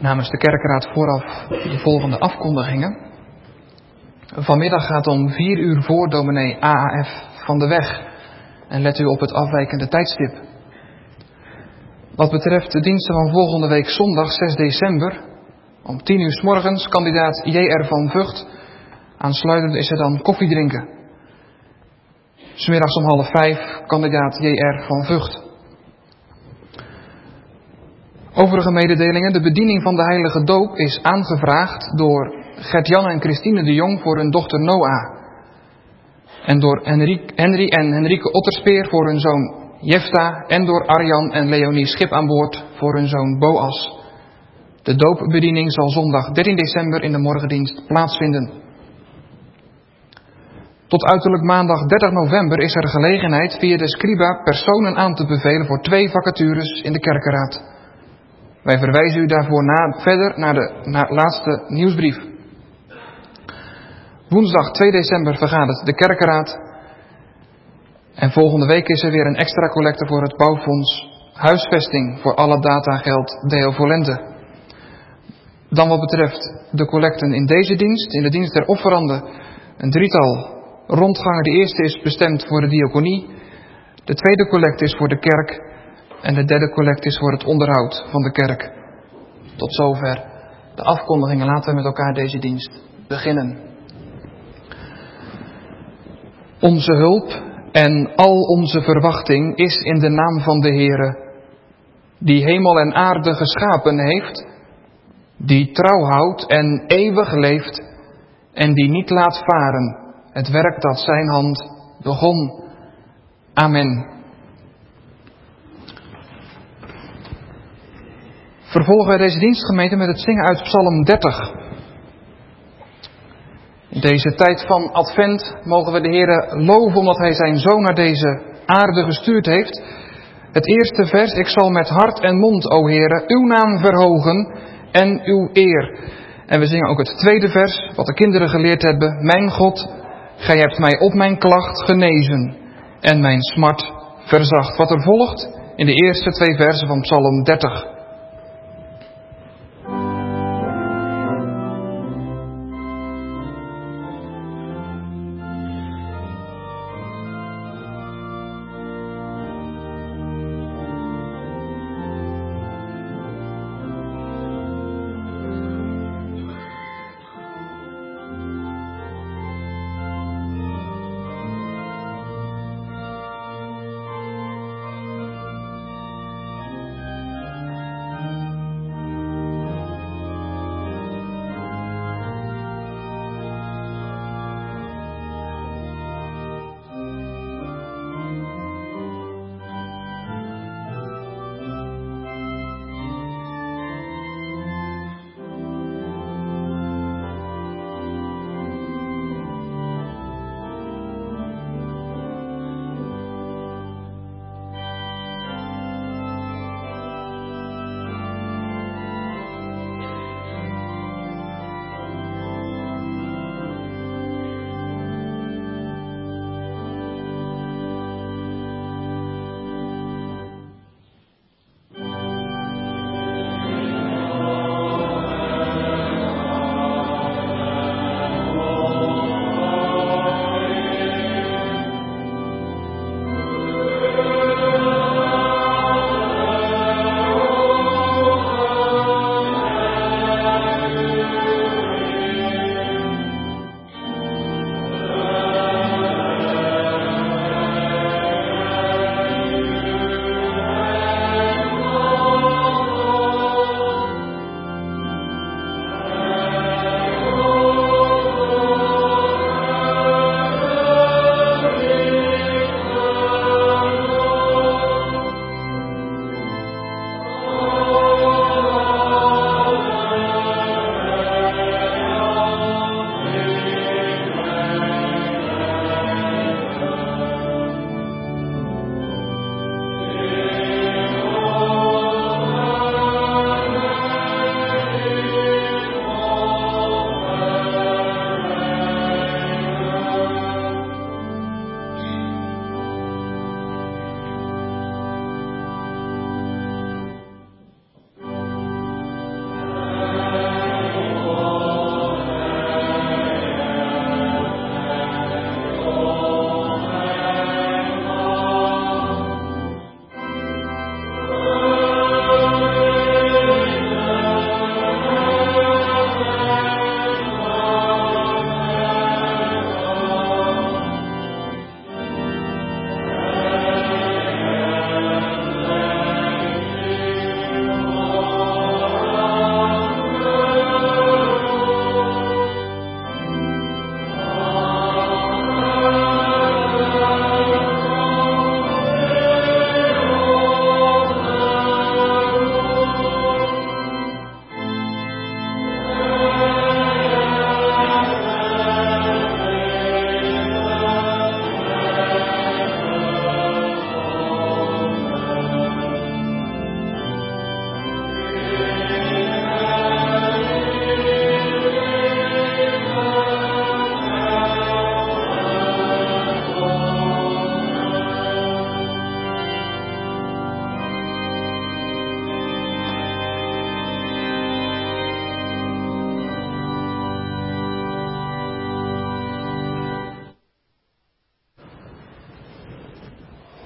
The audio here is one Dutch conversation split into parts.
namens de kerkenraad vooraf de volgende afkondigingen. Vanmiddag gaat om 4 uur voor dominee AAF van de weg. En let u op het afwijkende tijdstip. Wat betreft de diensten van volgende week zondag 6 december... om 10 uur 's morgens kandidaat J.R. van Vught. Aansluitend is er dan koffie drinken. 'S middags om 4:30 kandidaat J.R. van Vught. Overige mededelingen. De bediening van de heilige doop is aangevraagd door Gert-Jan en Christine de Jong voor hun dochter Noah. En door Henry en Henrike Otterspeer voor hun zoon Jefta. En door Arjan en Leonie Schip aan boord voor hun zoon Boas. De doopbediening zal zondag 13 december in de morgendienst plaatsvinden. Tot uiterlijk maandag 30 november is er gelegenheid via de Scriba personen aan te bevelen voor 2 vacatures in de kerkenraad. Wij verwijzen u daarvoor verder naar de laatste nieuwsbrief. Woensdag 2 december vergadert de kerkenraad. En volgende week is er weer een extra collecte voor het bouwfonds huisvesting voor alle datageld Deo Volente. Dan wat betreft de collecten in deze dienst, in de dienst der offeranden, een 3-tal rondgangen. De eerste is bestemd voor de diaconie, de tweede collecte is voor de kerk en de derde collecte is voor het onderhoud van de kerk. Tot zover de afkondigingen. Laten we met elkaar deze dienst beginnen. Onze hulp en al onze verwachting is in de naam van de Heere, die hemel en aarde geschapen heeft, die trouw houdt en eeuwig leeft en die niet laat varen het werk dat zijn hand begon. Amen. Vervolgen wij deze dienstgemeente met het zingen uit Psalm 30. In deze tijd van Advent mogen we de Heere loven omdat Hij zijn Zoon naar deze aarde gestuurd heeft. Het eerste vers: ik zal met hart en mond, o Heere, uw naam verhogen en uw eer. En we zingen ook het tweede vers, wat de kinderen geleerd hebben. Mijn God, gij hebt mij op mijn klacht genezen en mijn smart verzacht. Wat er volgt in de eerste 2 versen van Psalm 30.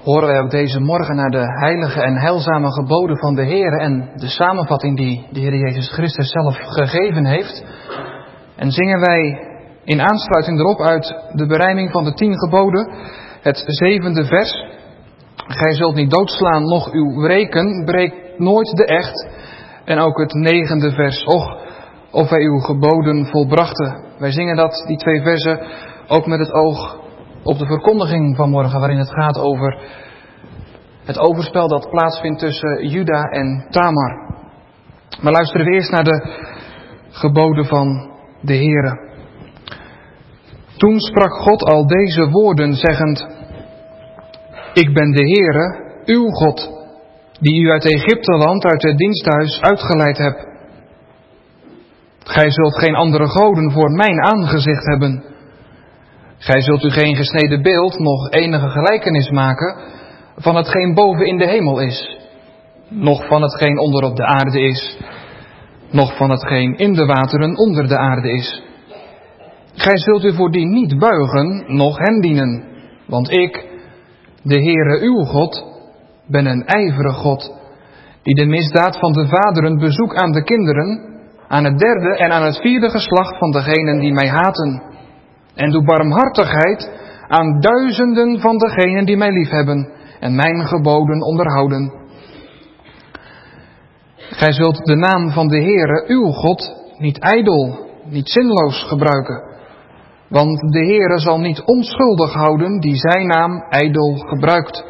horen wij ook deze morgen naar de heilige en heilzame geboden van de Heer en de samenvatting die de Heer Jezus Christus zelf gegeven heeft. En zingen wij in aansluiting erop uit de berijming van de 10 geboden, het 7e vers. Gij zult niet doodslaan, noch uw wreken, breek nooit de echt. En ook het 9e vers, och, of wij uw geboden volbrachten. Wij zingen dat, die 2 versen, ook met het oog op de verkondiging van morgen, waarin het gaat over het overspel dat plaatsvindt tussen Juda en Tamar. Maar luisteren we eerst naar de geboden van de Heere. Toen sprak God al deze woorden, zeggend: Ik ben de Heere, uw God, die u uit Egypteland, uit het diensthuis uitgeleid heb. Gij zult geen andere goden voor mijn aangezicht hebben. Gij zult u geen gesneden beeld, noch enige gelijkenis maken van hetgeen boven in de hemel is, noch van hetgeen onder op de aarde is, noch van hetgeen in de wateren onder de aarde is. Gij zult u voor die niet buigen, noch hen dienen, want ik, de Heere uw God, ben een ijverig God, die de misdaad van de vaderen bezoek aan de kinderen, aan het 3e en aan het 4e geslacht van degenen die mij haten. En doe barmhartigheid aan duizenden van degenen die mij liefhebben en mijn geboden onderhouden. Gij zult de naam van de Heere uw God niet ijdel, niet zinloos gebruiken. Want de Heere zal niet onschuldig houden die zijn naam ijdel gebruikt.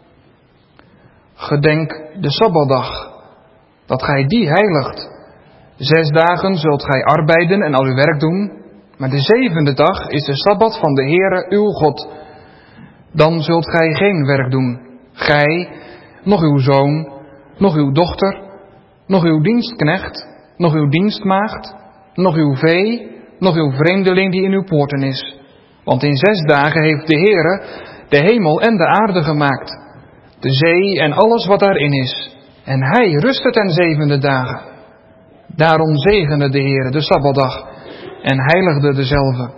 Gedenk de Sabbatdag, dat gij die heiligt. 6 dagen zult gij arbeiden en al uw werk doen, maar de 7e dag is de Sabbat van de Heere uw God. Dan zult gij geen werk doen, gij, noch uw zoon, noch uw dochter, noch uw dienstknecht, noch uw dienstmaagd, noch uw vee, noch uw vreemdeling die in uw poorten is. Want in 6 dagen heeft de Heere de hemel en de aarde gemaakt, de zee en alles wat daarin is. En hij rustte ten 7e dagen. Daarom zegende de Heere de Sabbatdag en heiligde dezelve.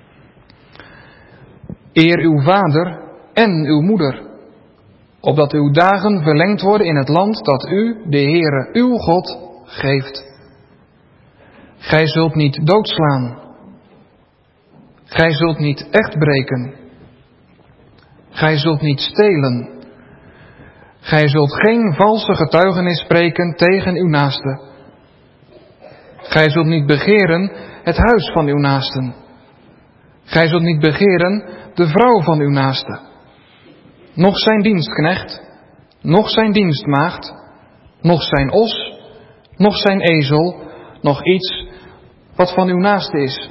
Eer uw vader en uw moeder, opdat uw dagen verlengd worden in het land dat u, de Heere uw God, geeft. Gij zult niet doodslaan. Gij zult niet echt breken. Gij zult niet stelen. Gij zult geen valse getuigenis spreken tegen uw naaste. Gij zult niet begeren het huis van uw naasten. Gij zult niet begeren de vrouw van uw naaste. Noch zijn dienstknecht, noch zijn dienstmaagd, noch zijn os, noch zijn ezel, nog iets wat van uw naaste is.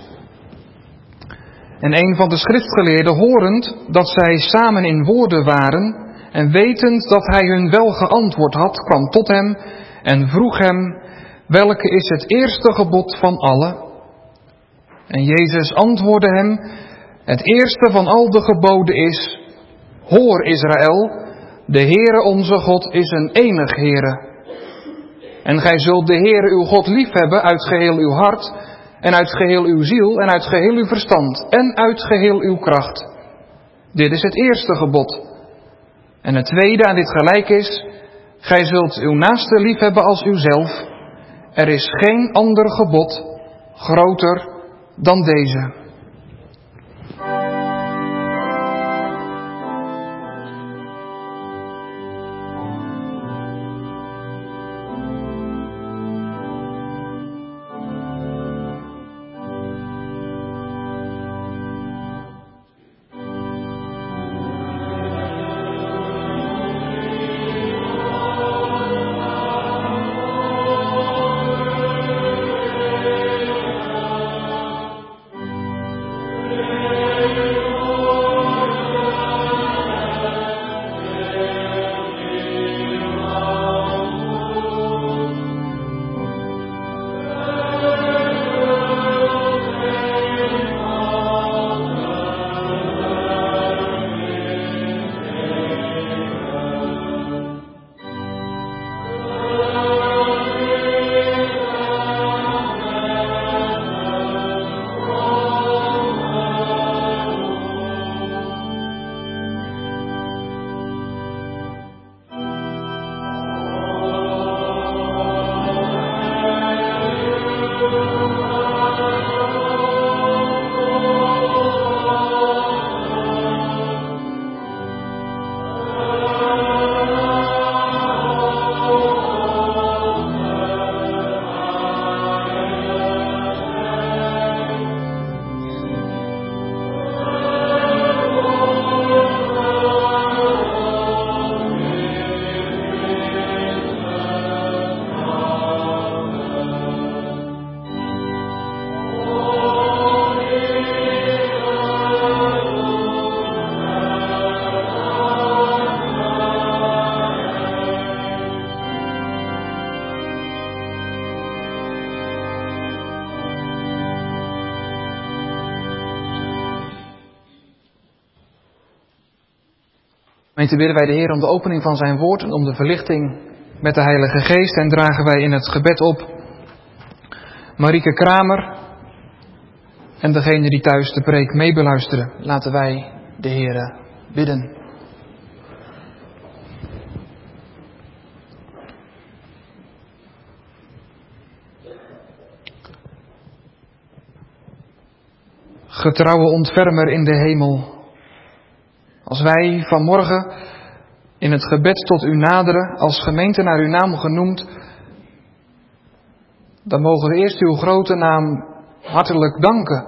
En een van de schriftgeleerden, horend dat zij samen in woorden waren en wetend dat hij hun wel geantwoord had, kwam tot hem en vroeg hem: welke is het eerste gebod van alle? En Jezus antwoordde hem: het eerste van al de geboden is: hoor Israël, de Heere onze God is een enig Heere. En gij zult de Heere uw God liefhebben uit geheel uw hart, en uit geheel uw ziel, en uit geheel uw verstand, en uit geheel uw kracht. Dit is het eerste gebod. En het tweede aan dit gelijk is: gij zult uw naaste liefhebben als uzelf. Er is geen ander gebod groter dan deze. Gemeente, bidden wij de Heer om de opening van zijn woord en om de verlichting met de Heilige Geest. En dragen wij in het gebed op Marieke Kramer en degene die thuis de preek meebeluisteren. Laten wij de Heer bidden. Getrouwe ontfermer in de hemel, als wij vanmorgen in het gebed tot u naderen, als gemeente naar uw naam genoemd, dan mogen we eerst uw grote naam hartelijk danken.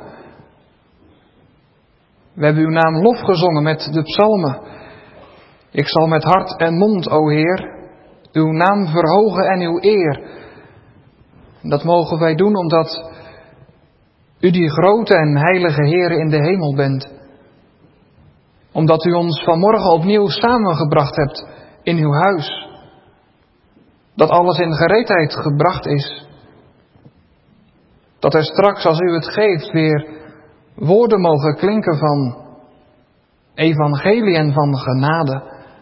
We hebben uw naam lof gezongen met de psalmen. Ik zal met hart en mond, o Heer, uw naam verhogen en uw eer. Dat mogen wij doen omdat u die grote en heilige Heere in de hemel bent. Omdat u ons vanmorgen opnieuw samengebracht hebt in uw huis. Dat alles in gereedheid gebracht is. Dat er straks, als u het geeft, weer woorden mogen klinken van evangelie en van genade.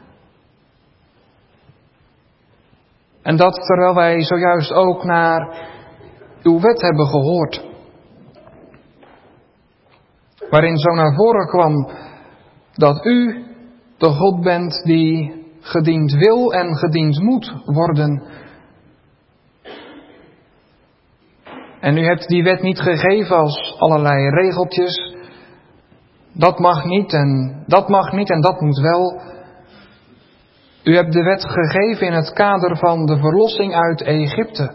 En dat terwijl wij zojuist ook naar uw wet hebben gehoord. Waarin zo naar voren kwam dat u de God bent die gediend wil en gediend moet worden. En u hebt die wet niet gegeven als allerlei regeltjes. Dat mag niet en dat mag niet en dat moet wel. U hebt de wet gegeven in het kader van de verlossing uit Egypte.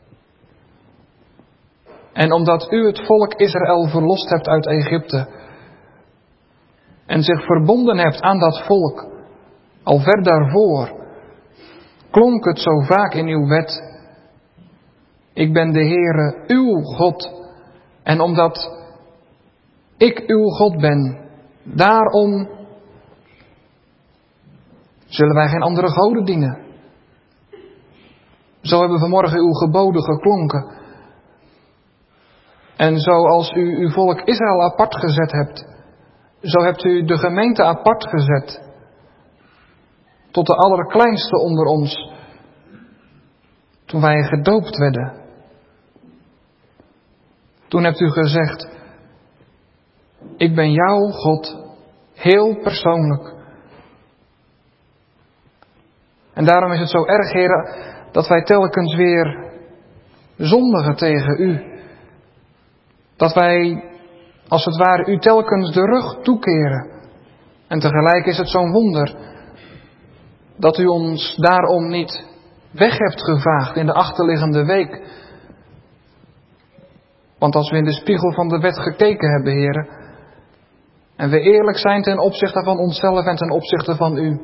En omdat u het volk Israël verlost hebt uit Egypte en zich verbonden hebt aan dat volk, al ver daarvoor, klonk het zo vaak in uw wet: ik ben de Heere, uw God. En omdat ik uw God ben, daarom zullen wij geen andere goden dienen. Zo hebben we vanmorgen uw geboden geklonken. En zoals u uw volk Israël apart gezet hebt, zo hebt u de gemeente apart gezet. Tot de allerkleinste onder ons, toen wij gedoopt werden. Toen hebt u gezegd: ik ben jouw God, heel persoonlijk. En daarom is het zo erg, Heer, dat wij telkens weer zondigen tegen u. Dat wij, als het ware, u telkens de rug toekeren. En tegelijk is het zo'n wonder dat u ons daarom niet weg hebt gevaagd in de achterliggende week. Want als we in de spiegel van de wet gekeken hebben, Heer, en we eerlijk zijn ten opzichte van onszelf en ten opzichte van u,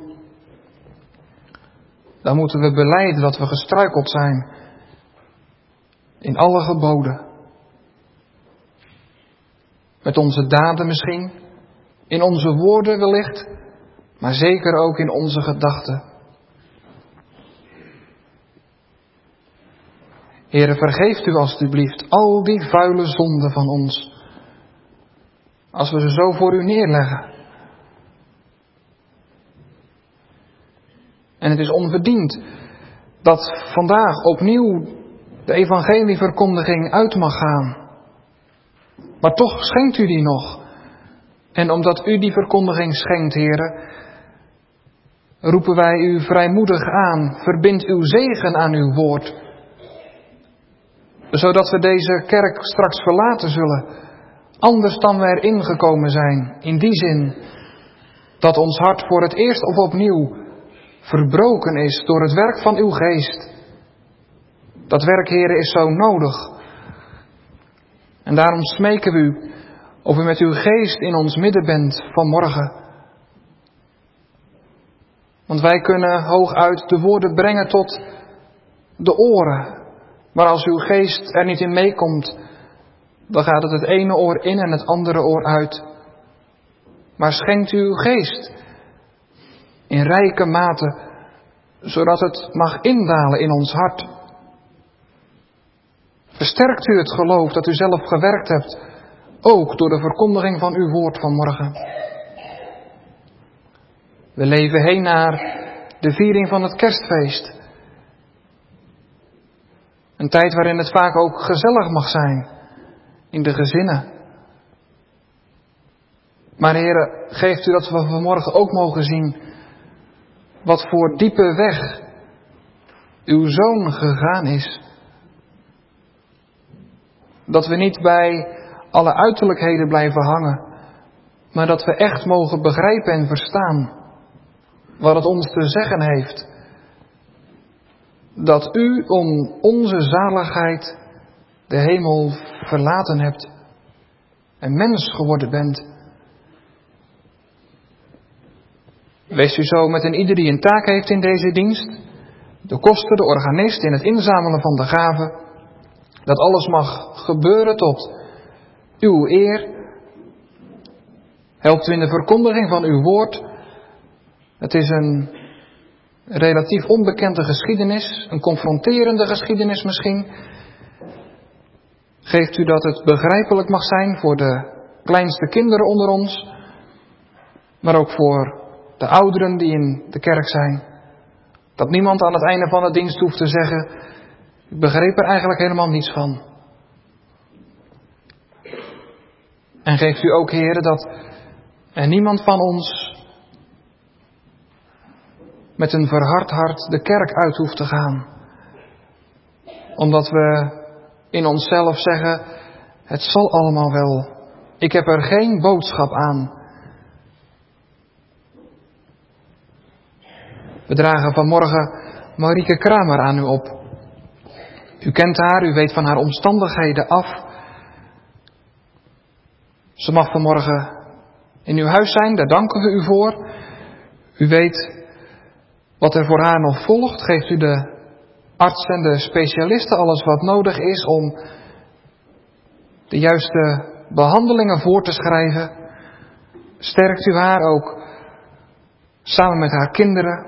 dan moeten we belijden dat we gestruikeld zijn in alle geboden. Met onze daden misschien, in onze woorden wellicht, maar zeker ook in onze gedachten. Heere, vergeeft u alstublieft al die vuile zonden van ons, als we ze zo voor u neerleggen. En het is onverdiend dat vandaag opnieuw de evangelieverkondiging uit mag gaan. Maar toch schenkt u die nog. En omdat u die verkondiging schenkt, Heere, roepen wij u vrijmoedig aan. Verbind uw zegen aan uw woord. Zodat we deze kerk straks verlaten zullen. Anders dan we erin gekomen zijn. In die zin dat ons hart voor het eerst of opnieuw verbroken is door het werk van uw geest. Dat werk, Heere, is zo nodig. En daarom smeken we u of u met uw geest in ons midden bent vanmorgen. Want wij kunnen hooguit de woorden brengen tot de oren. Maar als uw geest er niet in meekomt, dan gaat het ene oor in en het andere oor uit. Maar schenkt u uw geest in rijke mate, zodat het mag indalen in ons hart. Versterkt u het geloof dat u zelf gewerkt hebt, ook door de verkondiging van uw woord vanmorgen. We leven heen naar de viering van het kerstfeest. Een tijd waarin het vaak ook gezellig mag zijn in de gezinnen. Maar Heere, geeft u dat we vanmorgen ook mogen zien wat voor diepe weg uw Zoon gegaan is. Dat we niet bij alle uiterlijkheden blijven hangen, maar dat we echt mogen begrijpen en verstaan wat het ons te zeggen heeft. Dat u om onze zaligheid de hemel verlaten hebt en mens geworden bent. Wees u zo met een ieder die een taak heeft in deze dienst, de koster, de organist, in het inzamelen van de gaven, dat alles mag gebeuren tot uw eer. Helpt u in de verkondiging van uw woord. Het is een relatief onbekende geschiedenis, een confronterende geschiedenis misschien. Geeft u dat het begrijpelijk mag zijn voor de kleinste kinderen onder ons, maar ook voor de ouderen die in de kerk zijn. Dat niemand aan het einde van de dienst hoeft te zeggen, ik begreep er eigenlijk helemaal niets van. En geeft u ook, Heere, dat er niemand van ons met een verhard hart de kerk uit hoeft te gaan. Omdat we in onszelf zeggen, het zal allemaal wel. Ik heb er geen boodschap aan. We dragen vanmorgen Marieke Kramer aan u op. U kent haar, u weet van haar omstandigheden af. Ze mag vanmorgen in uw huis zijn, daar danken we u voor. U weet wat er voor haar nog volgt. Geeft u de arts en de specialisten alles wat nodig is om de juiste behandelingen voor te schrijven. Sterkt u haar ook samen met haar kinderen.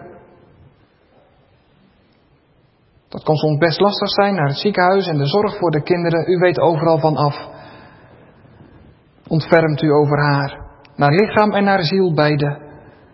Dat kan soms best lastig zijn, naar het ziekenhuis en de zorg voor de kinderen. U weet overal van af. Ontfermt u over haar, naar lichaam en naar ziel beide.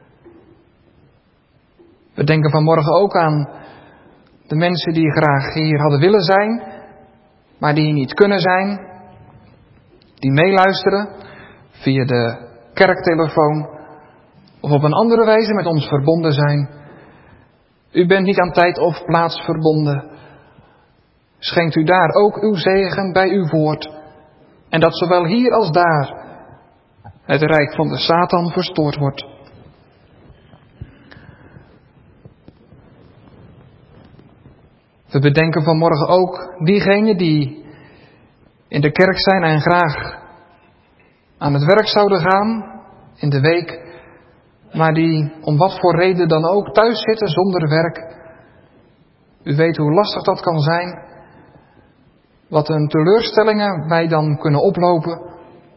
We denken vanmorgen ook aan de mensen die graag hier hadden willen zijn, maar die hier niet kunnen zijn. Die meeluisteren via de kerktelefoon of op een andere wijze met ons verbonden zijn. U bent niet aan tijd of plaats verbonden. Schenkt u daar ook uw zegen bij uw woord. En dat zowel hier als daar het rijk van de Satan verstoord wordt. We bedenken vanmorgen ook diegenen die in de kerk zijn en graag aan het werk zouden gaan in de week, maar die om wat voor reden dan ook thuis zitten zonder werk. U weet hoe lastig dat kan zijn. Wat een teleurstellingen wij dan kunnen oplopen.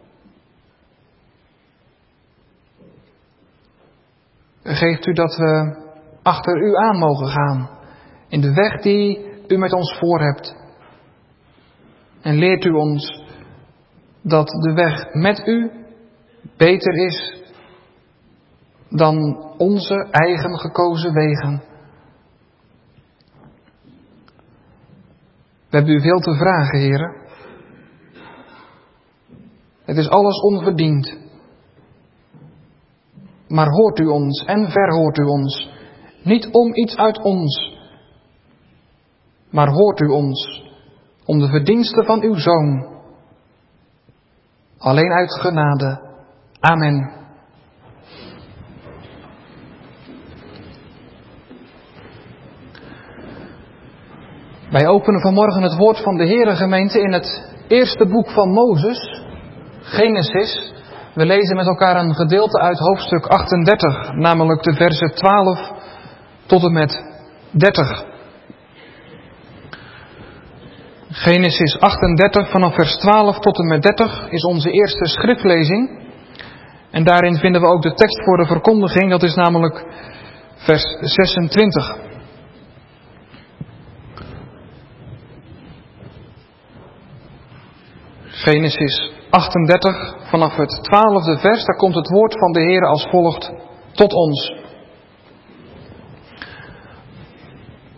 Geeft u dat we achter u aan mogen gaan. In de weg die u met ons voor hebt. En leert u ons dat de weg met u beter is dan onze eigen gekozen wegen. We hebben u veel te vragen, Heere. Het is alles onverdiend. Maar hoort u ons en verhoort u ons. Niet om iets uit ons, maar hoort u ons om de verdiensten van uw Zoon. Alleen uit genade. Amen. Wij openen vanmorgen het woord van de Heere, gemeente, in het eerste boek van Mozes, Genesis. We lezen met elkaar een gedeelte uit hoofdstuk 38, namelijk de versen 12 tot en met 30. Genesis 38 vanaf vers 12 tot en met 30 is onze eerste schriftlezing. En daarin vinden we ook de tekst voor de verkondiging, dat is namelijk vers 26. Genesis 38 vanaf het 12e vers, daar komt het woord van de Heer als volgt tot ons.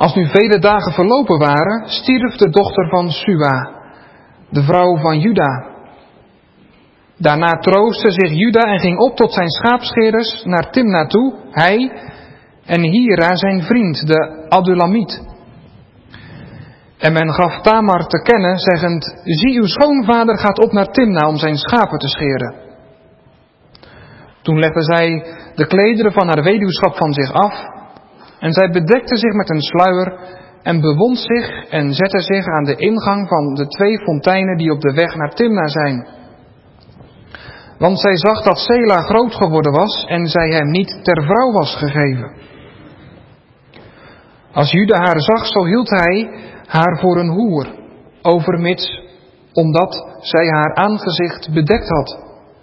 Als nu vele dagen verlopen waren, stierf de dochter van Sua, de vrouw van Juda. Daarna troostte zich Juda en ging op tot zijn schaapscheerders naar Timna toe, hij en Hira zijn vriend, de Adulamiet. En men gaf Tamar te kennen, zeggend, zie uw schoonvader gaat op naar Timna om zijn schapen te scheren. Toen legde zij de klederen van haar weduwschap van zich af, en zij bedekte zich met een sluier en bewond zich en zette zich aan de ingang van de 2 fonteinen die op de weg naar Timna zijn. Want zij zag dat Sela groot geworden was en zij hem niet ter vrouw was gegeven. Als Juda haar zag, zo hield hij haar voor een hoer, overmits omdat zij haar aangezicht bedekt had.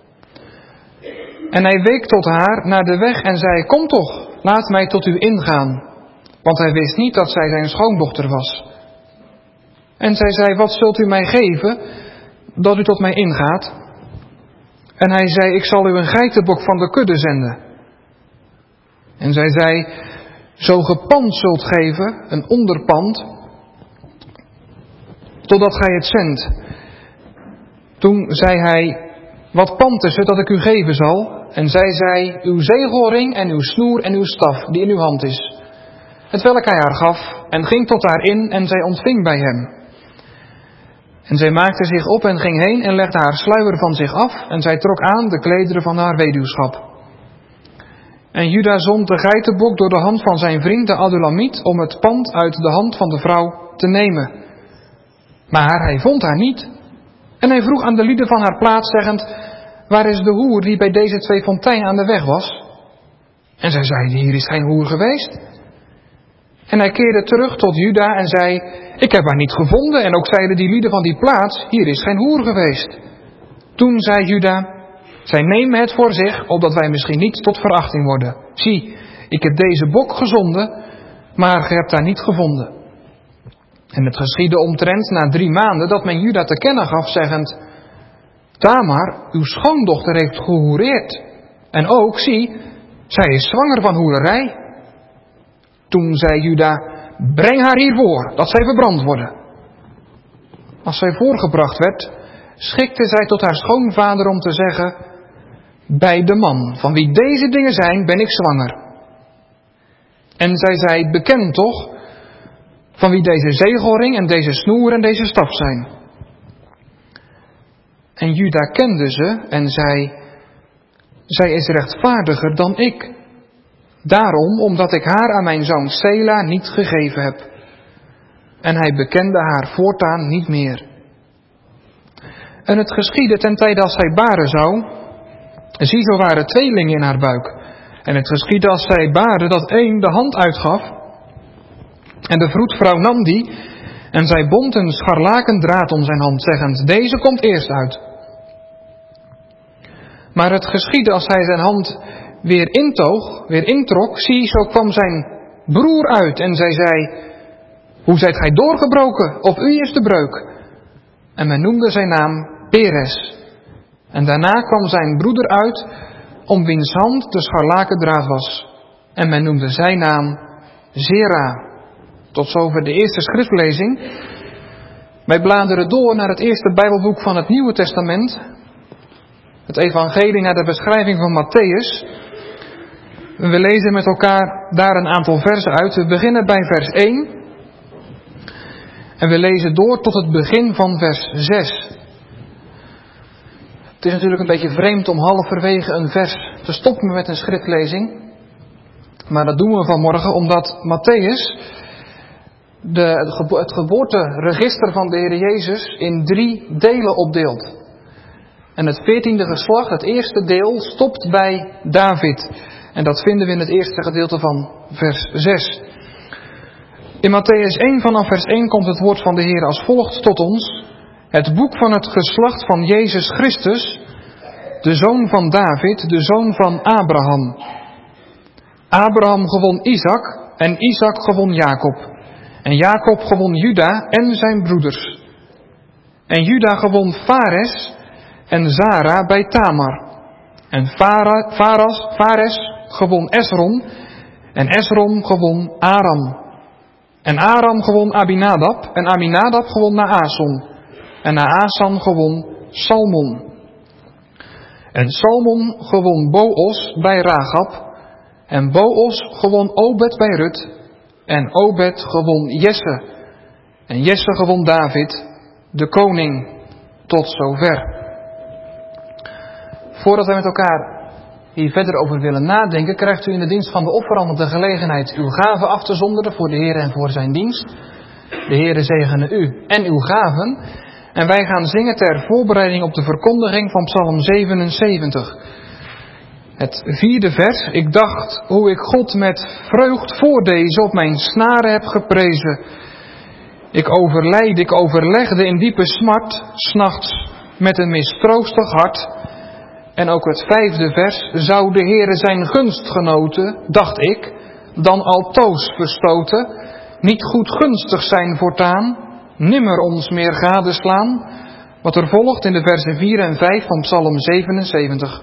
En hij week tot haar naar de weg en zei, kom toch, laat mij tot u ingaan. Want hij wist niet dat zij zijn schoondochter was. En zij zei, wat zult u mij geven, dat u tot mij ingaat? En hij zei, ik zal u een geitenbok van de kudde zenden. En zij zei, zo ge pand zult geven, een onderpand, totdat gij het zendt. Toen zei hij, wat pand is het dat ik u geven zal? En zij zei, uw zegelring en uw snoer en uw staf, die in uw hand is. Hetwelk hij haar gaf, en ging tot haar in, en zij ontving bij hem. En zij maakte zich op en ging heen en legde haar sluier van zich af, en zij trok aan de klederen van haar weduwschap. En Juda zond de geitenbok door de hand van zijn vriend de Adulamiet, om het pand uit de hand van de vrouw te nemen. Maar hij vond haar niet. En hij vroeg aan de lieden van haar plaats, zeggend, waar is de hoer die bij deze 2 fonteinen aan de weg was? En zij zeiden, hier is geen hoer geweest. En hij keerde terug tot Juda en zei, ik heb haar niet gevonden. En ook zeiden die lieden van die plaats, hier is geen hoer geweest. Toen zei Juda, zij nemen het voor zich, opdat wij misschien niet tot verachting worden. Zie, ik heb deze bok gezonden, maar ge hebt haar niet gevonden. En het geschiedde omtrent na 3 maanden dat men Juda te kennen gaf, zeggend, Tamar, uw schoondochter heeft gehoereerd. En ook, zie, zij is zwanger van hoererij. Toen zei Juda, breng haar hiervoor, dat zij verbrand worden. Als zij voorgebracht werd, schikte zij tot haar schoonvader om te zeggen, bij de man van wie deze dingen zijn, ben ik zwanger. En zij zei, beken toch, van wie deze zegelring en deze snoer en deze staf zijn. En Juda kende ze en zei, zij is rechtvaardiger dan ik. Daarom, omdat ik haar aan mijn zoon Sela niet gegeven heb. En hij bekende haar voortaan niet meer. En het geschiedde ten tijde als zij baren zou, zie, zo waren tweelingen in haar buik. En het geschiedde als zij baarde dat één de hand uitgaf. En de vroedvrouw nam die en zij bond een scharlaken draad om zijn hand, zeggend, deze komt eerst uit. Maar het geschiedde als hij zijn hand weer introk, zie, zo kwam zijn broer uit en zij zei, hoe zijt gij doorgebroken, of u is de breuk? En men noemde zijn naam Peres. En daarna kwam zijn broeder uit, om wiens hand de scharlakendraad was. En men noemde zijn naam Zera. Tot zover de eerste schriftlezing. Wij bladeren door naar het eerste Bijbelboek van het Nieuwe Testament. Het evangelie naar de beschrijving van Mattheüs. We lezen met elkaar daar een aantal versen uit. We beginnen bij vers 1. En we lezen door tot het begin van vers 6. Het is natuurlijk een beetje vreemd om halverwege een vers te stoppen met een schriftlezing. Maar dat doen we vanmorgen omdat Mattheüs het geboorteregister van de Heer Jezus in 3 delen opdeelt. En het 14e geslacht, het eerste deel, stopt bij David. En dat vinden we in het eerste gedeelte van vers 6. In Mattheüs 1 vanaf vers 1 komt het woord van de Heer als volgt tot ons. Het boek van het geslacht van Jezus Christus, de zoon van David, de zoon van Abraham. Abraham gewon Isaac en Isaac gewon Jacob. En Jacob gewon Juda en zijn broeders. En Juda gewon Fares en Zara bij Tamar. En Fares gewon Esrom en Esrom gewon Aram. En Aram gewon Abinadab, en Abinadab gewon Naason, en Naasan gewon Salmon. En Salmon gewon Boos bij Ragab, en Boos gewon Obed bij Rut, en Obed gewon Jesse, en Jesse gewon David, de koning. Tot zover. Voordat wij met elkaar hier verder over willen nadenken, krijgt u in de dienst van de offeranden de gelegenheid uw gaven af te zonderen voor de Heer en voor zijn dienst. De Heere zegene u en uw gaven. En wij gaan zingen ter voorbereiding op de verkondiging van Psalm 77. Het 4e vers. Ik dacht hoe ik God met vreugd voordezen op mijn snaren heb geprezen. Ik overlegde in diepe smart, 's nachts met een mistroostig hart. En ook het 5e vers. Zou de Heere zijn gunstgenoten, dacht ik, dan altoos verstoten, niet goed gunstig zijn voortaan, nimmer ons meer gadeslaan. Wat er volgt in de versen 4 en 5 van Psalm 77.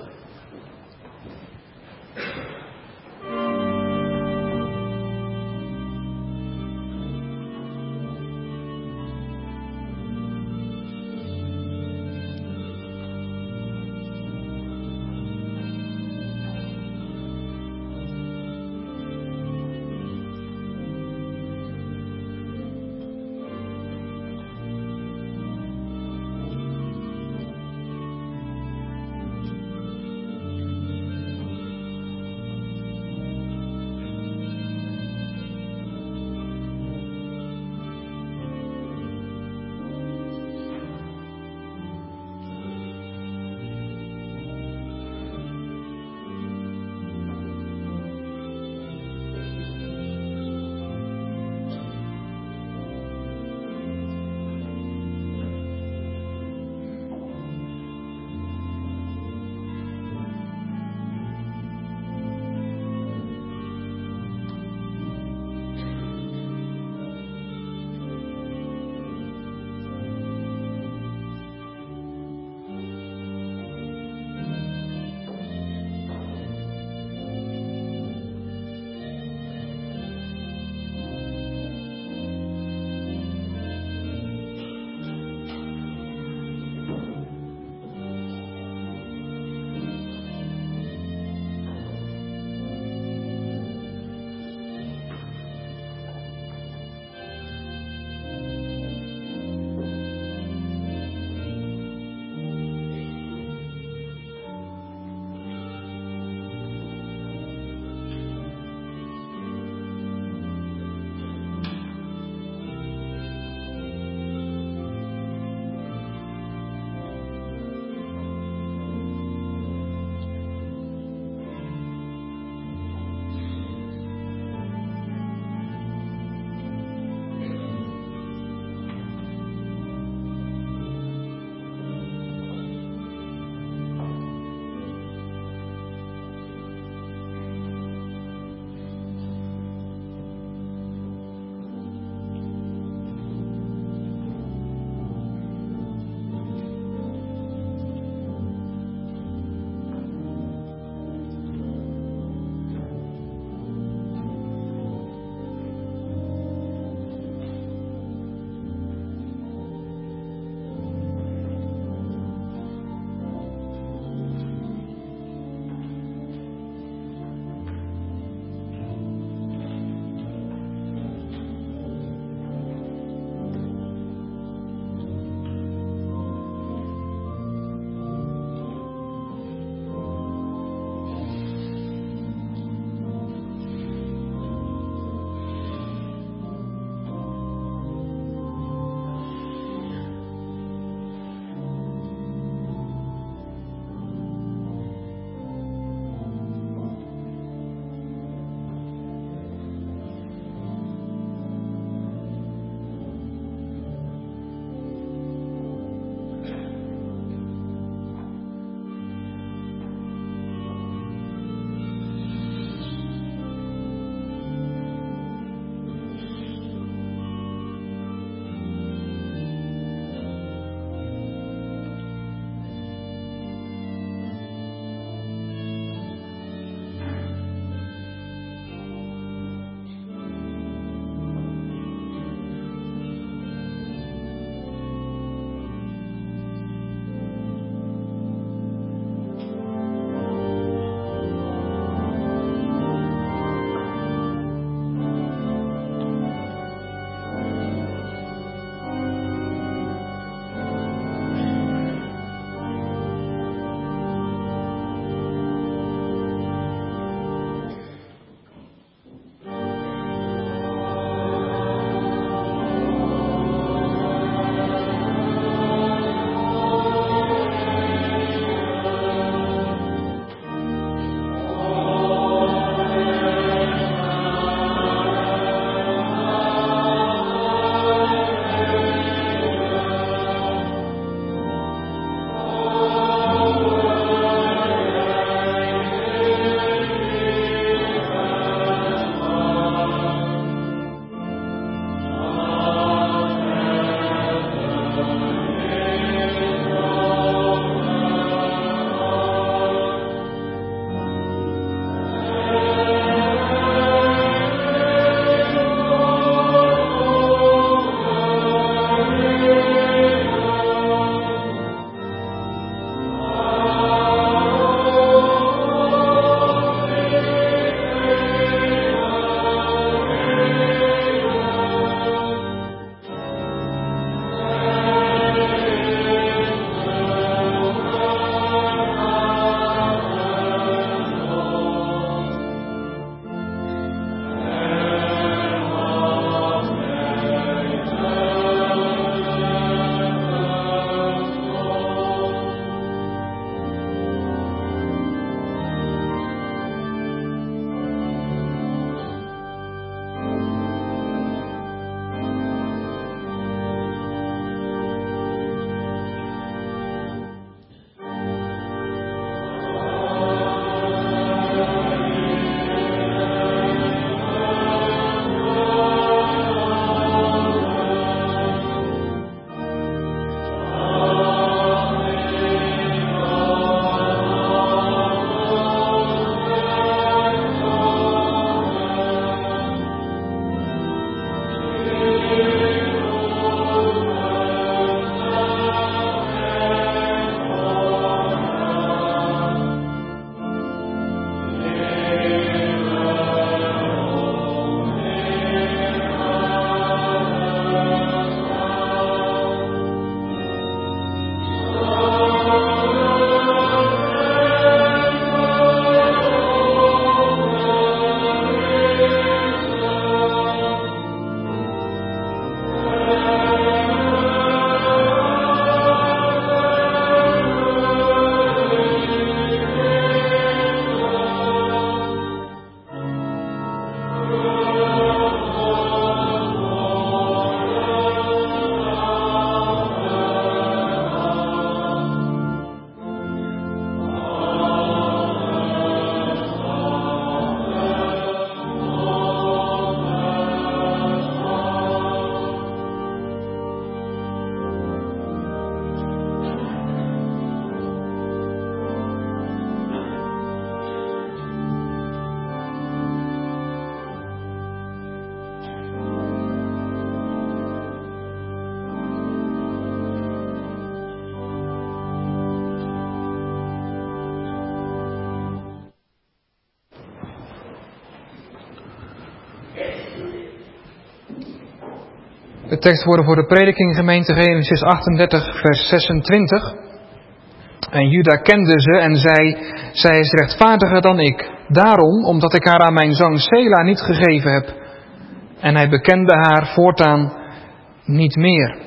De tekstwoorden voor de prediking, gemeente Genesis 38, vers 26. En Juda kende ze en zei, zij is rechtvaardiger dan ik. Daarom, omdat ik haar aan mijn zoon Sela niet gegeven heb. En hij bekende haar voortaan niet meer.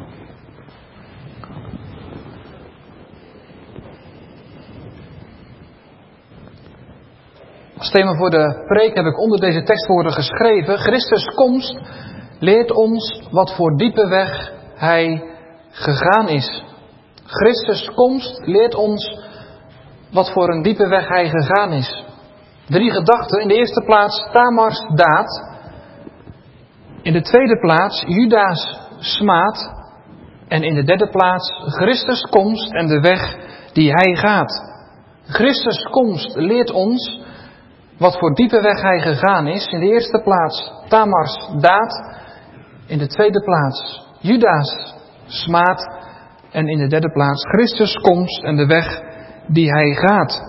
Als thema voor de preek heb ik onder deze tekstwoorden geschreven: Christus' komst leert ons wat voor diepe weg hij gegaan is. Christus' komst leert ons wat voor een diepe weg hij gegaan is. 3 gedachten. In de eerste plaats Tamars daad. In de tweede plaats Juda's smaad. En in de derde plaats Christus' komst en de weg die hij gaat. Christus' komst leert ons wat voor diepe weg hij gegaan is. In de eerste plaats Tamars daad. In de tweede plaats Juda's smaad. En in de derde plaats Christus' komst en de weg die hij gaat.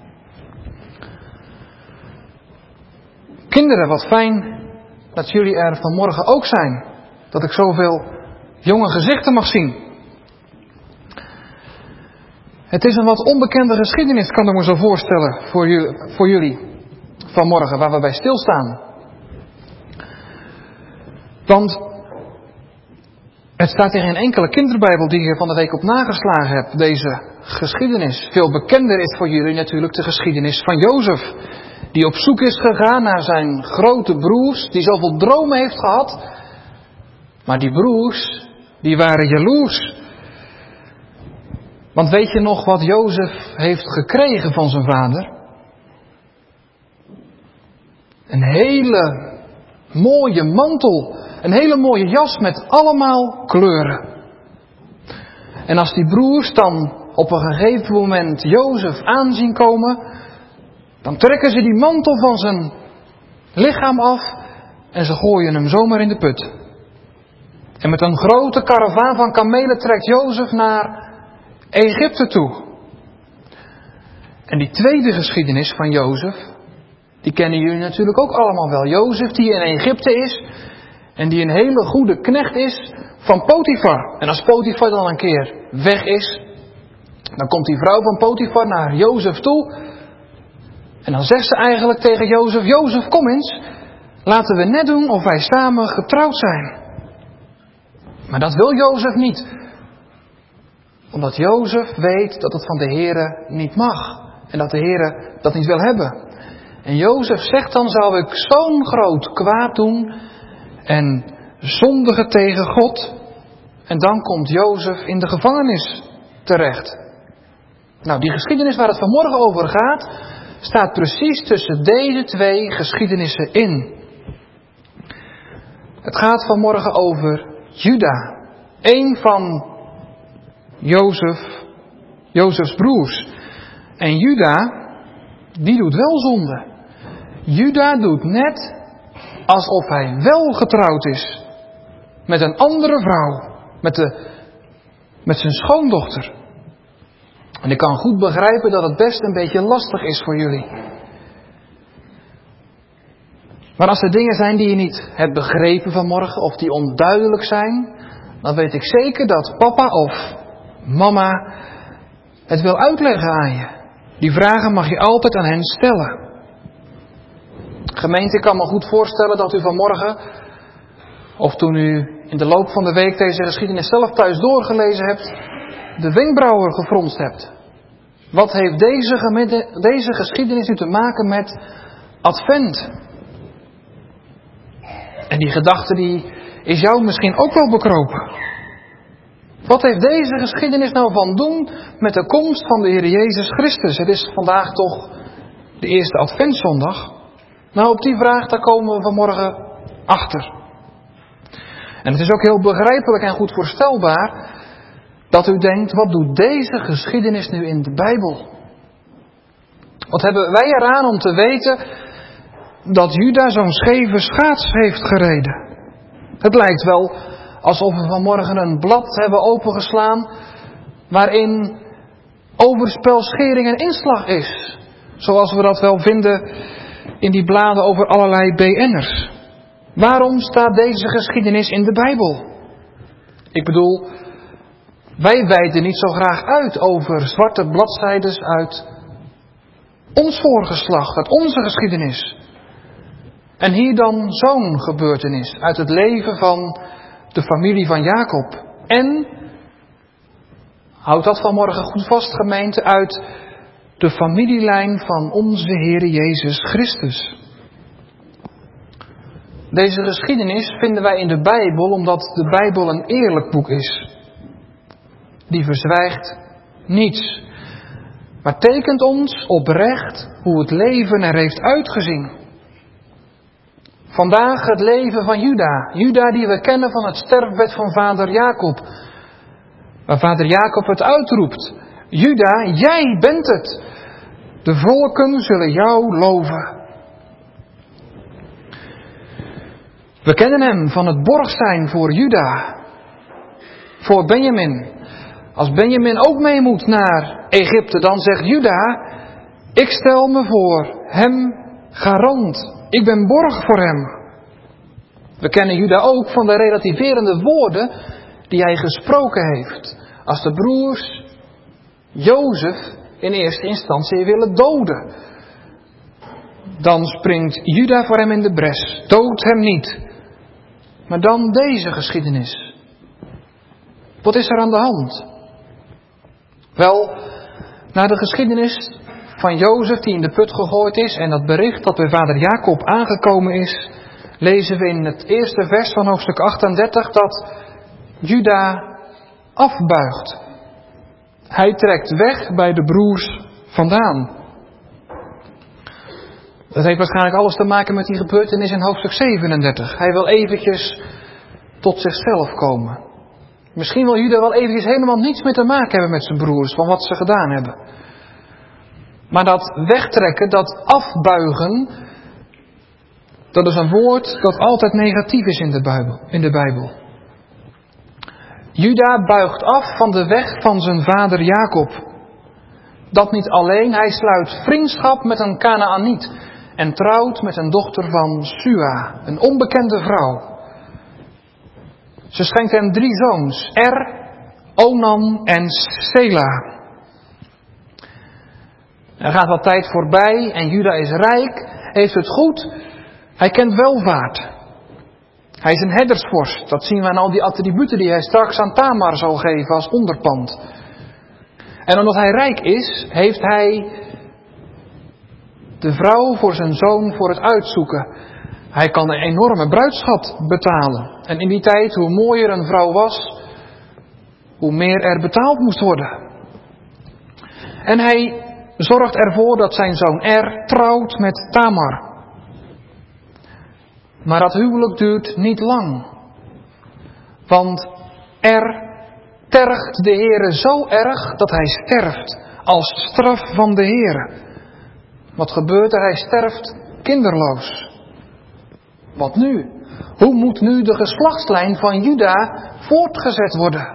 Kinderen, wat fijn dat jullie er vanmorgen ook zijn. Dat ik zoveel jonge gezichten mag zien. Het is een wat onbekende geschiedenis, kan ik me zo voorstellen, voor jullie vanmorgen, waar we bij stilstaan. Want het staat in geen enkele kinderbijbel die ik hier van de week op nageslagen heb, deze geschiedenis. Veel bekender is voor jullie natuurlijk de geschiedenis van Jozef, die op zoek is gegaan naar zijn grote broers, die zoveel dromen heeft gehad. Maar die broers, die waren jaloers. Want weet je nog wat Jozef heeft gekregen van zijn vader? Een hele mooie mantel. Een hele mooie jas met allemaal kleuren. En als die broers dan op een gegeven moment Jozef aanzien komen, dan trekken ze die mantel van zijn lichaam af en ze gooien hem zomaar in de put. En met een grote karavaan van kamelen trekt Jozef naar Egypte toe. En die tweede geschiedenis van Jozef, die kennen jullie natuurlijk ook allemaal wel. Jozef die in Egypte is en die een hele goede knecht is van Potifar. En als Potifar dan een keer weg is, dan komt die vrouw van Potifar naar Jozef toe. En dan zegt ze eigenlijk tegen Jozef: Jozef, kom eens, laten we net doen of wij samen getrouwd zijn. Maar dat wil Jozef niet. Omdat Jozef weet dat het van de Heere niet mag. En dat de Heere dat niet wil hebben. En Jozef zegt dan: zou ik zo'n groot kwaad doen en zondigen tegen God? En dan komt Jozef in de gevangenis terecht. Nou, die geschiedenis waar het vanmorgen over gaat, staat precies tussen deze twee geschiedenissen in. Het gaat vanmorgen over Juda. Een van Jozefs broers. En Juda, die doet wel zonde. Juda doet net alsof hij wel getrouwd is met een andere vrouw. Met zijn schoondochter. En ik kan goed begrijpen dat het best een beetje lastig is voor jullie. Maar als er dingen zijn die je niet hebt begrepen vanmorgen, of die onduidelijk zijn, dan weet ik zeker dat papa of mama het wil uitleggen aan je. Die vragen mag je altijd aan hen stellen. Gemeente, ik kan me goed voorstellen dat u vanmorgen, of toen u in de loop van de week deze geschiedenis zelf thuis doorgelezen hebt, de wenkbrauwen gefronst hebt. Wat heeft deze geschiedenis nu te maken met Advent? En die gedachte die is jou misschien ook wel bekropen. Wat heeft deze geschiedenis nou van doen met de komst van de Heer Jezus Christus? Het is vandaag toch de eerste Adventszondag. Nou, op die vraag daar komen we vanmorgen achter. En het is ook heel begrijpelijk en goed voorstelbaar dat u denkt: wat doet deze geschiedenis nu in de Bijbel? Wat hebben wij eraan om te weten dat Juda zo'n scheve schaats heeft gereden? Het lijkt wel alsof we vanmorgen een blad hebben opengeslaan waarin overspel, schering en inslag is. Zoals we dat wel vinden in die bladen over allerlei BN'ers. Waarom staat deze geschiedenis in de Bijbel? Ik bedoel, wij wijden niet zo graag uit over zwarte bladzijdes uit ons voorgeslacht, uit onze geschiedenis. En hier dan zo'n gebeurtenis uit het leven van de familie van Jacob. En, houd dat vanmorgen goed vast, gemeente, uit de familielijn van onze Heere Jezus Christus. Deze geschiedenis vinden wij in de Bijbel omdat de Bijbel een eerlijk boek is. Die verzwijgt niets, maar tekent ons oprecht hoe het leven er heeft uitgezien. Vandaag het leven van Juda. Juda die we kennen van het sterfbed van vader Jacob. Waar vader Jacob het uitroept. Juda, jij bent het. De volken zullen jou loven. We kennen hem van het borg zijn voor Juda. Voor Benjamin. Als Benjamin ook mee moet naar Egypte, dan zegt Juda, ik stel me voor hem garant. Ik ben borg voor hem. We kennen Juda ook van de relativerende woorden die hij gesproken heeft. Als de broers Jozef in eerste instantie willen doden. Dan springt Juda voor hem in de bres. Dood hem niet. Maar dan deze geschiedenis. Wat is er aan de hand? Wel, na de geschiedenis van Jozef die in de put gegooid is en dat bericht dat bij vader Jacob aangekomen is, lezen we in het eerste vers van hoofdstuk 38 dat Juda afbuigt. Hij trekt weg bij de broers vandaan. Dat heeft waarschijnlijk alles te maken met die gebeurtenis in hoofdstuk 37. Hij wil eventjes tot zichzelf komen. Misschien wil Juda wel eventjes helemaal niets meer te maken hebben met zijn broers, van wat ze gedaan hebben. Maar dat wegtrekken, dat afbuigen, dat is een woord dat altijd negatief is in de Bijbel. Juda buigt af van de weg van zijn vader Jacob. Dat niet alleen, hij sluit vriendschap met een Kanaaniet en trouwt met een dochter van Sua, een onbekende vrouw. Ze schenkt hem 3 zoons, Onan en Sela. Er gaat wat tijd voorbij en Juda is rijk, heeft het goed, hij kent welvaart. Hij is een herdersvorst, dat zien we aan al die attributen die hij straks aan Tamar zal geven als onderpand. En omdat hij rijk is, heeft hij de vrouw voor zijn zoon voor het uitzoeken. Hij kan een enorme bruidschat betalen. En in die tijd, hoe mooier een vrouw was, hoe meer er betaald moest worden. En hij zorgt ervoor dat zijn zoon trouwt met Tamar. Maar dat huwelijk duurt niet lang. Want tergt de Heere zo erg dat hij sterft als straf van de Heere. Wat gebeurt er? Hij sterft kinderloos. Wat nu? Hoe moet nu de geslachtslijn van Juda voortgezet worden?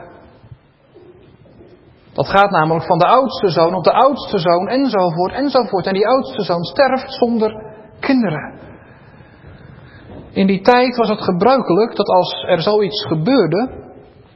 Dat gaat namelijk van de oudste zoon op de oudste zoon enzovoort enzovoort. En die oudste zoon sterft zonder kinderen. In die tijd was het gebruikelijk dat als er zoiets gebeurde,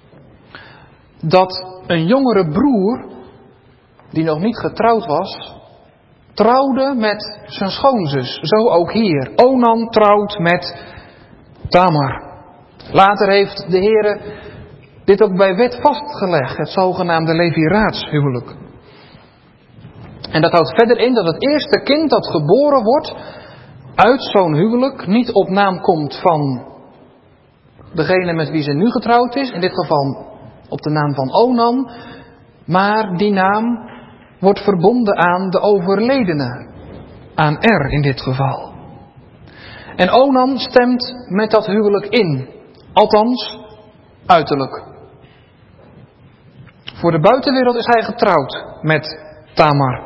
dat een jongere broer, die nog niet getrouwd was, trouwde met zijn schoonzus. Zo ook hier. Onan trouwt met Tamar. Later heeft de Heere dit ook bij wet vastgelegd. Het zogenaamde leviraatshuwelijk. En dat houdt verder in dat het eerste kind dat geboren wordt uit zo'n huwelijk niet op naam komt van degene met wie ze nu getrouwd is. In dit geval op de naam van Onan. Maar die naam wordt verbonden aan de overledene. Aan in dit geval. En Onan stemt met dat huwelijk in. Althans, uiterlijk. Voor de buitenwereld is hij getrouwd met Tamar.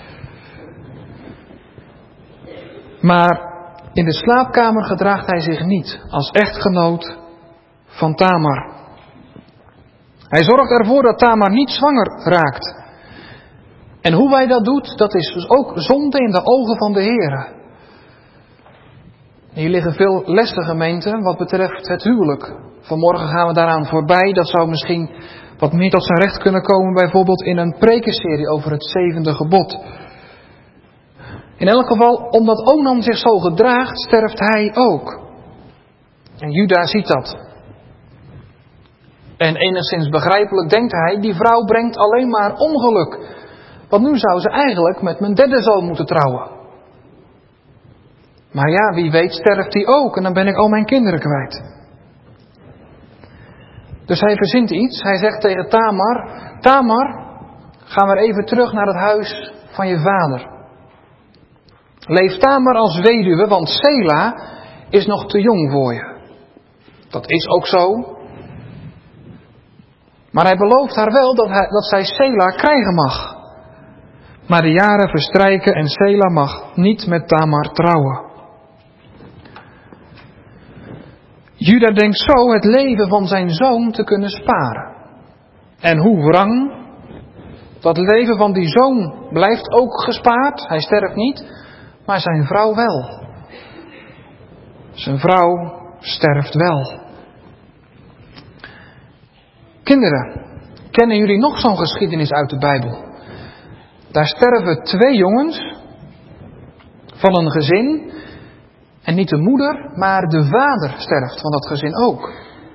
Maar in de slaapkamer gedraagt hij zich niet als echtgenoot van Tamar. Hij zorgt ervoor dat Tamar niet zwanger raakt. En hoe hij dat doet, dat is dus ook zonde in de ogen van de Heere. Hier liggen veel lessen, gemeente, wat betreft het huwelijk. Vanmorgen gaan we daaraan voorbij. Dat zou misschien wat meer tot zijn recht kunnen komen, bijvoorbeeld in een prekenserie over het 7e gebod. In elk geval, omdat Onan zich zo gedraagt, sterft hij ook. En Juda ziet dat. En enigszins begrijpelijk denkt hij, die vrouw brengt alleen maar ongeluk. Want nu zou ze eigenlijk met mijn derde zoon moeten trouwen. Maar ja, wie weet sterft hij ook en dan ben ik al mijn kinderen kwijt. Dus hij verzint iets. Hij zegt tegen Tamar, Tamar, ga maar even terug naar het huis van je vader. Leef Tamar als weduwe, want Sela is nog te jong voor je. Dat is ook zo. Maar hij belooft haar wel dat zij Sela krijgen mag. Maar de jaren verstrijken en Sela mag niet met Tamar trouwen. Juda denkt zo het leven van zijn zoon te kunnen sparen. En hoe wrang. Dat leven van die zoon blijft ook gespaard. Hij sterft niet, maar zijn vrouw wel. Zijn vrouw sterft wel. Kinderen, kennen jullie nog zo'n geschiedenis uit de Bijbel? Daar sterven 2 jongens van een gezin. En niet de moeder, maar de vader sterft van dat gezin ook.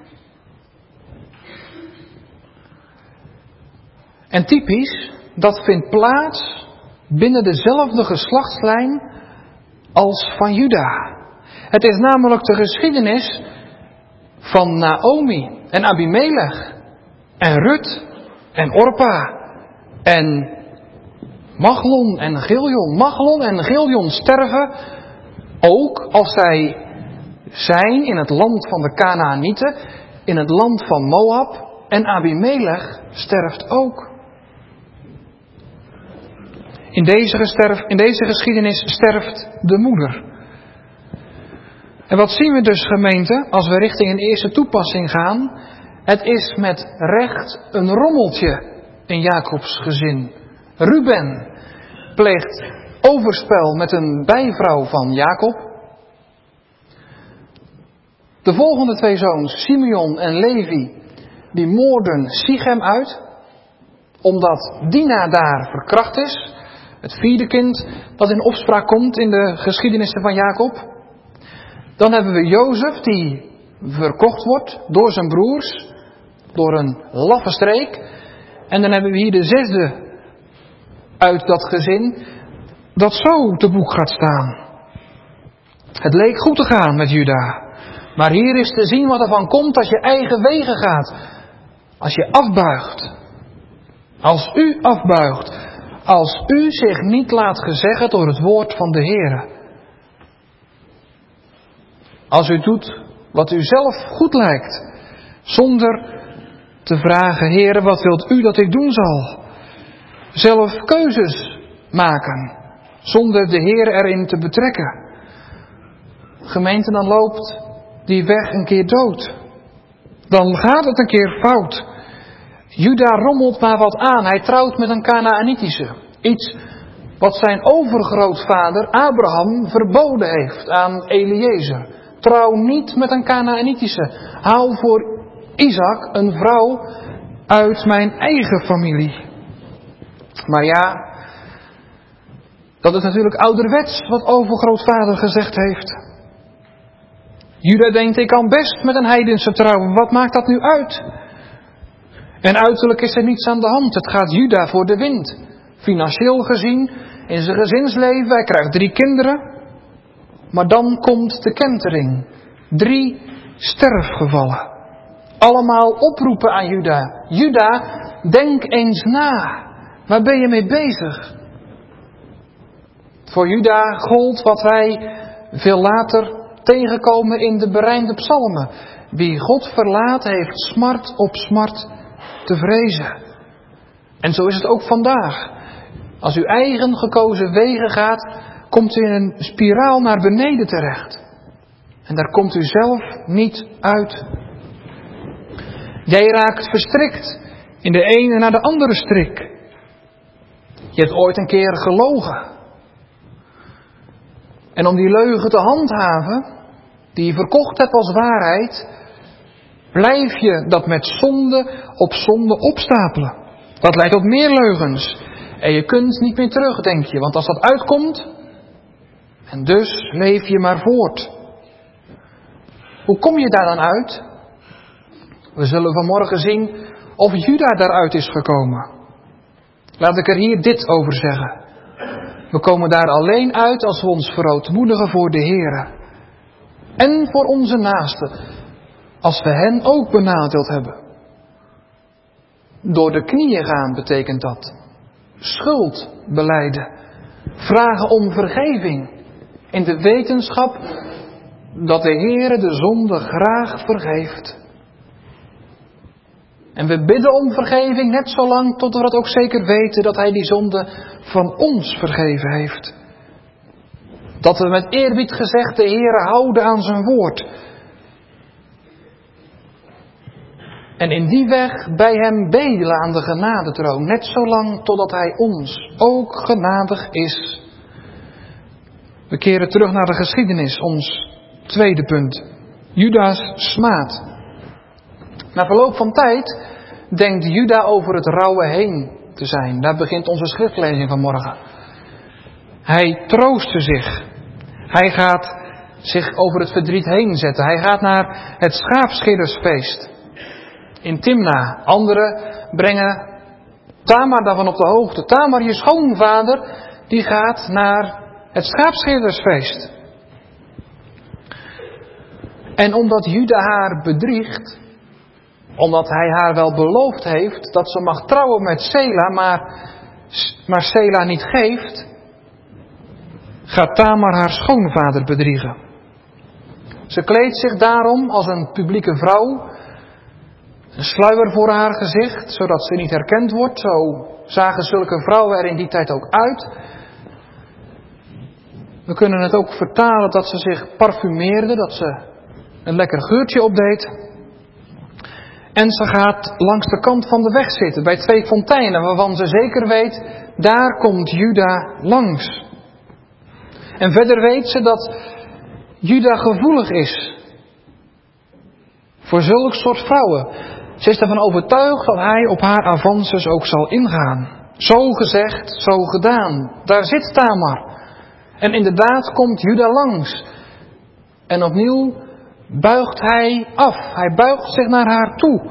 En typisch, dat vindt plaats binnen dezelfde geslachtslijn als van Juda. Het is namelijk de geschiedenis van Naomi en Abimelech en Rut en Orpa en Machlon en Giljon. Machlon en Giljon sterven ook als zij zijn in het land van de Kanaanieten, in het land van Moab. En Abimelech sterft ook. In deze geschiedenis sterft de moeder. En wat zien we dus, gemeente, als we richting een eerste toepassing gaan? Het is met recht een rommeltje in Jacobs gezin. Ruben pleegt overspel met een bijvrouw van Jacob. De volgende 2 zoons, Simeon en Levi, die moorden Sichem uit, omdat Dina daar verkracht is. Het 4e kind dat in opspraak komt in de geschiedenissen van Jacob. Dan hebben we Jozef die verkocht wordt door zijn broers, door een laffe streek. En dan hebben we hier de 6e uit dat gezin, dat zo te boek gaat staan. Het leek goed te gaan met Juda. Maar hier is te zien wat er van komt als je eigen wegen gaat. Als je afbuigt. Als u afbuigt. Als u zich niet laat gezeggen door het woord van de Heere. Als u doet wat u zelf goed lijkt. Zonder te vragen, Heere, wat wilt u dat ik doen zal? Zelf keuzes maken. Zonder de Heer erin te betrekken. Gemeente, dan loopt die weg een keer dood. Dan gaat het een keer fout. Juda rommelt maar wat aan. Hij trouwt met een Kanaanitische. Iets wat zijn overgrootvader Abraham verboden heeft aan Eliezer. Trouw niet met een Kanaanitische. Haal voor Isaac een vrouw uit mijn eigen familie. Maar ja, dat is natuurlijk ouderwets wat overgrootvader gezegd heeft. Juda denkt, ik kan best met een heidense trouwen. Wat maakt dat nu uit? En uiterlijk is er niets aan de hand. Het gaat Juda voor de wind. Financieel gezien, in zijn gezinsleven, hij krijgt 3 kinderen. Maar dan komt de kentering. 3 sterfgevallen. Allemaal oproepen aan Juda. Juda, denk eens na. Waar ben je mee bezig? Voor Juda gold wat wij veel later tegenkomen in de berijmde psalmen. Wie God verlaat heeft smart op smart te vrezen. En zo is het ook vandaag. Als u eigen gekozen wegen gaat, komt u in een spiraal naar beneden terecht. En daar komt u zelf niet uit. Jij raakt verstrikt in de ene naar de andere strik. Je hebt ooit een keer gelogen. En om die leugen te handhaven, die je verkocht hebt als waarheid, blijf je dat met zonde op zonde opstapelen. Dat leidt tot meer leugens. En je kunt niet meer terug, denk je. Want als dat uitkomt, en dus leef je maar voort. Hoe kom je daar dan uit? We zullen vanmorgen zien of Juda daaruit is gekomen. Laat ik er hier dit over zeggen. We komen daar alleen uit als we ons verootmoedigen voor de Heere. En voor onze naasten. Als we hen ook benadeeld hebben. Door de knieën gaan betekent dat. Schuld belijden. Vragen om vergeving. In de wetenschap dat de Heere de zonde graag vergeeft. En we bidden om vergeving net zolang tot we dat ook zeker weten dat Hij die zonde van ons vergeven heeft. Dat we met eerbied gezegd de Heere houden aan zijn woord. En in die weg bij Hem bedelen aan de genadetroon. Net zolang totdat Hij ons ook genadig is. We keren terug naar de geschiedenis, ons tweede punt. Juda's smaad. Na verloop van tijd denkt Juda over het rouwen heen te zijn. Daar begint onze schriftlezing vanmorgen. Hij troostte zich. Hij gaat zich over het verdriet heen zetten. Hij gaat naar het schaapschildersfeest in Timna. Anderen brengen Tamar daarvan op de hoogte. Tamar, je schoonvader, die gaat naar het schaapschildersfeest. En omdat Juda haar bedriegt, omdat hij haar wel beloofd heeft dat ze mag trouwen met Sela, maar Sela niet geeft, gaat Tamar haar schoonvader bedriegen. Ze kleedt zich daarom als een publieke vrouw, een sluier voor haar gezicht, zodat ze niet herkend wordt. Zo zagen zulke vrouwen er in die tijd ook uit. We kunnen het ook vertalen dat ze zich parfumeerde, dat ze een lekker geurtje opdeed. En ze gaat langs de kant van de weg zitten, bij 2 fonteinen, waarvan ze zeker weet, daar komt Juda langs. En verder weet ze dat Juda gevoelig is voor zulk soort vrouwen. Ze is ervan overtuigd dat hij op haar avances ook zal ingaan. Zo gezegd, zo gedaan. Daar zit Tamar. En inderdaad komt Juda langs. En opnieuw buigt hij af. Hij buigt zich naar haar toe.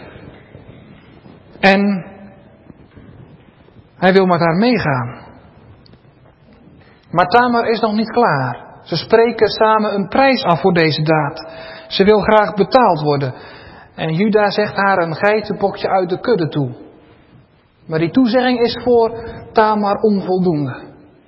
En hij wil met haar meegaan. Maar Tamar is nog niet klaar. Ze spreken samen een prijs af voor deze daad. Ze wil graag betaald worden. En Juda zegt haar een geitenbokje uit de kudde toe. Maar die toezegging is voor Tamar onvoldoende.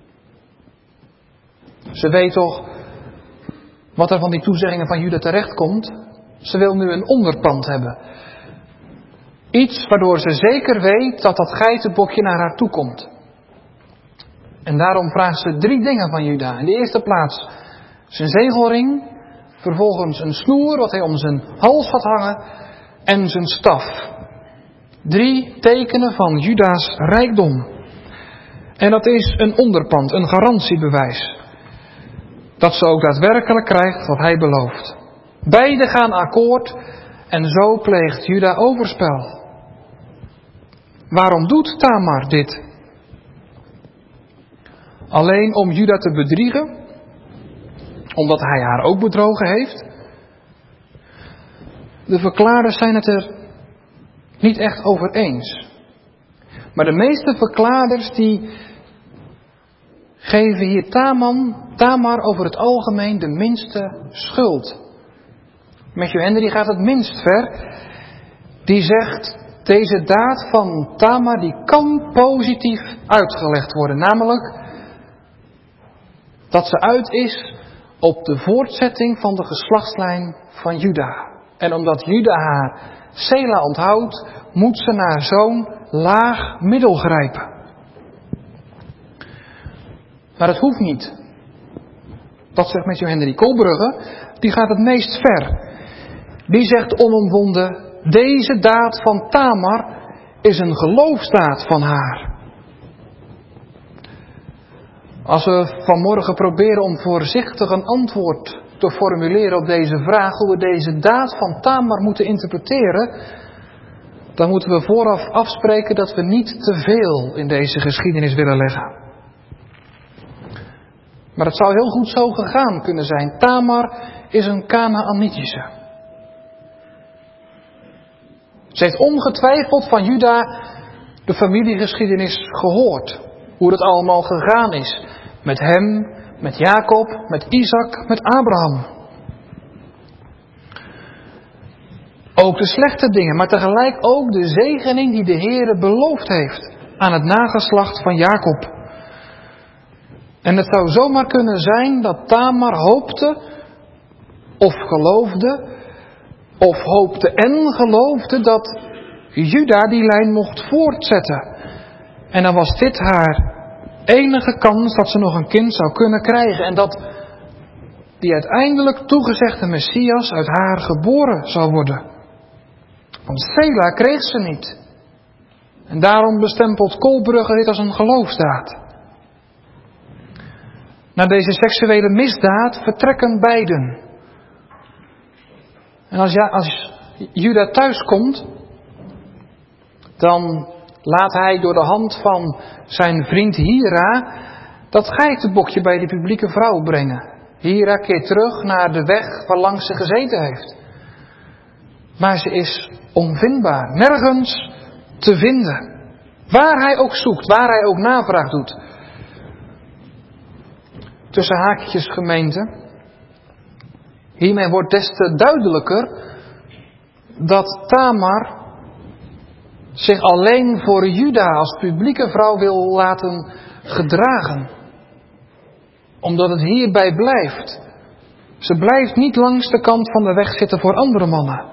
Ze weet toch wat er van die toezeggingen van Juda terechtkomt. Ze wil nu een onderpand hebben. Iets waardoor ze zeker weet dat dat geitenbokje naar haar toe komt. En daarom vraagt ze 3 dingen van Juda. In de eerste plaats zijn zegelring. Vervolgens een snoer wat hij om zijn hals had hangen. En zijn staf. 3 tekenen van Juda's rijkdom. En dat is een onderpand, een garantiebewijs. Dat ze ook daadwerkelijk krijgt wat hij belooft. Beiden gaan akkoord en zo pleegt Juda overspel. Waarom doet Tamar dit? Alleen om Juda te bedriegen? Omdat hij haar ook bedrogen heeft? De verklaarders zijn het er niet echt over eens. Maar de meeste verklaarders die geven hier Tamar over het algemeen de minste schuld. Matthew Henry gaat het minst ver. Die zegt, deze daad van Tamar die kan positief uitgelegd worden. Namelijk dat ze uit is op de voortzetting van de geslachtslijn van Juda. En omdat Juda haar Sela onthoudt, moet ze naar zo'n laag middel grijpen. Maar het hoeft niet. Dat zegt Matthew Henry. Kolbrugge, die gaat het meest ver. Die zegt onomwonden, deze daad van Tamar is een geloofsdaad van haar. Als we vanmorgen proberen om voorzichtig een antwoord te formuleren op deze vraag, hoe we deze daad van Tamar moeten interpreteren, dan moeten we vooraf afspreken dat we niet te veel in deze geschiedenis willen leggen. Maar het zou heel goed zo gegaan kunnen zijn. Tamar is een Kanaanitische. Ze heeft ongetwijfeld van Juda de familiegeschiedenis gehoord. Hoe het allemaal gegaan is. Met hem, met Jacob, met Isaac, met Abraham. Ook de slechte dingen, maar tegelijk ook de zegening die de Heere beloofd heeft aan het nageslacht van Jacob. En het zou zomaar kunnen zijn dat Tamar hoopte of geloofde, of hoopte en geloofde dat Juda die lijn mocht voortzetten. En dan was dit haar enige kans dat ze nog een kind zou kunnen krijgen. En dat die uiteindelijk toegezegde Messias uit haar geboren zou worden. Want Sela kreeg ze niet. En daarom bestempelt Kolbrugge dit als een geloofsdaad. Na deze seksuele misdaad vertrekken beiden. En als Juda thuiskomt, dan laat hij door de hand van zijn vriend Hira dat geitenbokje bij die publieke vrouw brengen. Hira keert terug naar de weg waarlangs ze gezeten heeft. Maar ze is onvindbaar, nergens te vinden. Waar hij ook zoekt, waar hij ook navraag doet. Tussen haakjes gemeente. Hiermee wordt des te duidelijker dat Tamar zich alleen voor Juda als publieke vrouw wil laten gedragen. Omdat het hierbij blijft. Ze blijft niet langs de kant van de weg zitten voor andere mannen.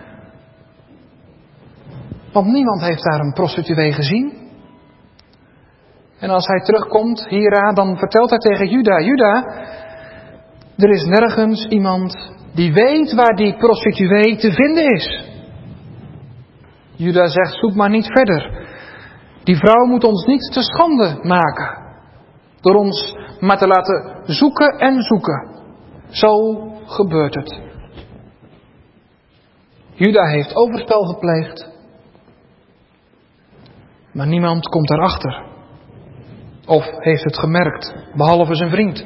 Want niemand heeft daar een prostituee gezien. En als hij terugkomt, Hira, dan vertelt hij tegen Juda: Juda, er is nergens iemand die weet waar die prostituee te vinden is. Juda zegt: zoek maar niet verder. Die vrouw moet ons niet te schande maken. Door ons maar te laten zoeken en zoeken. Zo gebeurt het. Juda heeft overspel gepleegd. Maar niemand komt daarachter. Of heeft het gemerkt, behalve zijn vriend.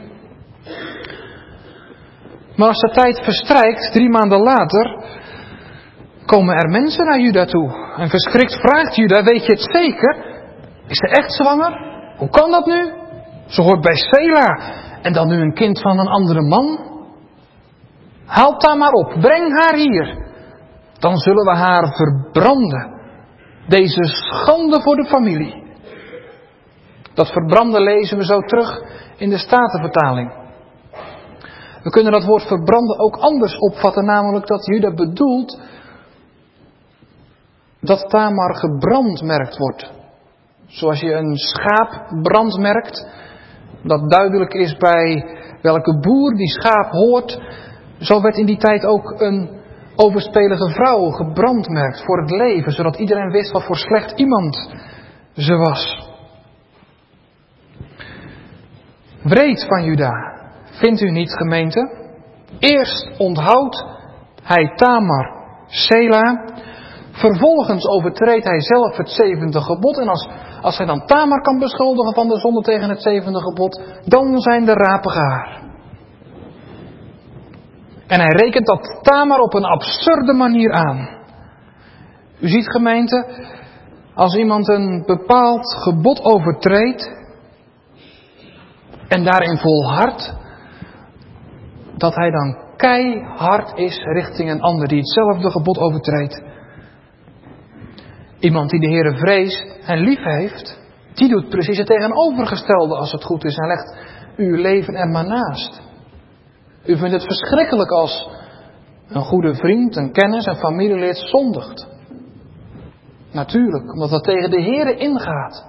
Maar als de tijd verstrijkt, 3 maanden later, komen er mensen naar Juda toe. En verschrikt vraagt Juda: weet je het zeker? Is ze echt zwanger? Hoe kan dat nu? Ze hoort bij Sela. En dan nu een kind van een andere man? Haal haar maar op, breng haar hier. Dan zullen we haar verbranden. Deze schande voor de familie. Dat verbranden lezen we zo terug in de Statenvertaling. We kunnen dat woord verbranden ook anders opvatten, namelijk dat Juda bedoelt dat Tamar gebrandmerkt wordt. Zoals je een schaap brandmerkt, dat duidelijk is bij welke boer die schaap hoort. Zo werd in die tijd ook een overspelige vrouw gebrandmerkt voor het leven, zodat iedereen wist wat voor slecht iemand ze was. Wreed van Juda, vindt u niet, gemeente? Eerst onthoudt hij Tamar, Sela. Vervolgens overtreedt hij zelf het 7e gebod. En als hij dan Tamar kan beschuldigen van de zonde tegen het 7e gebod, dan zijn de rapen gaar. En hij rekent dat Tamar op een absurde manier aan. U ziet, gemeente, als iemand een bepaald gebod overtreedt en daarin volhardt, dat hij dan keihard is richting een ander die hetzelfde gebod overtreedt. Iemand die de Heere vreest en lief heeft, die doet precies het tegenovergestelde als het goed is en legt uw leven er maar naast. U vindt het verschrikkelijk als een goede vriend, een kennis, een familielid zondigt. Natuurlijk, omdat dat tegen de Heere ingaat.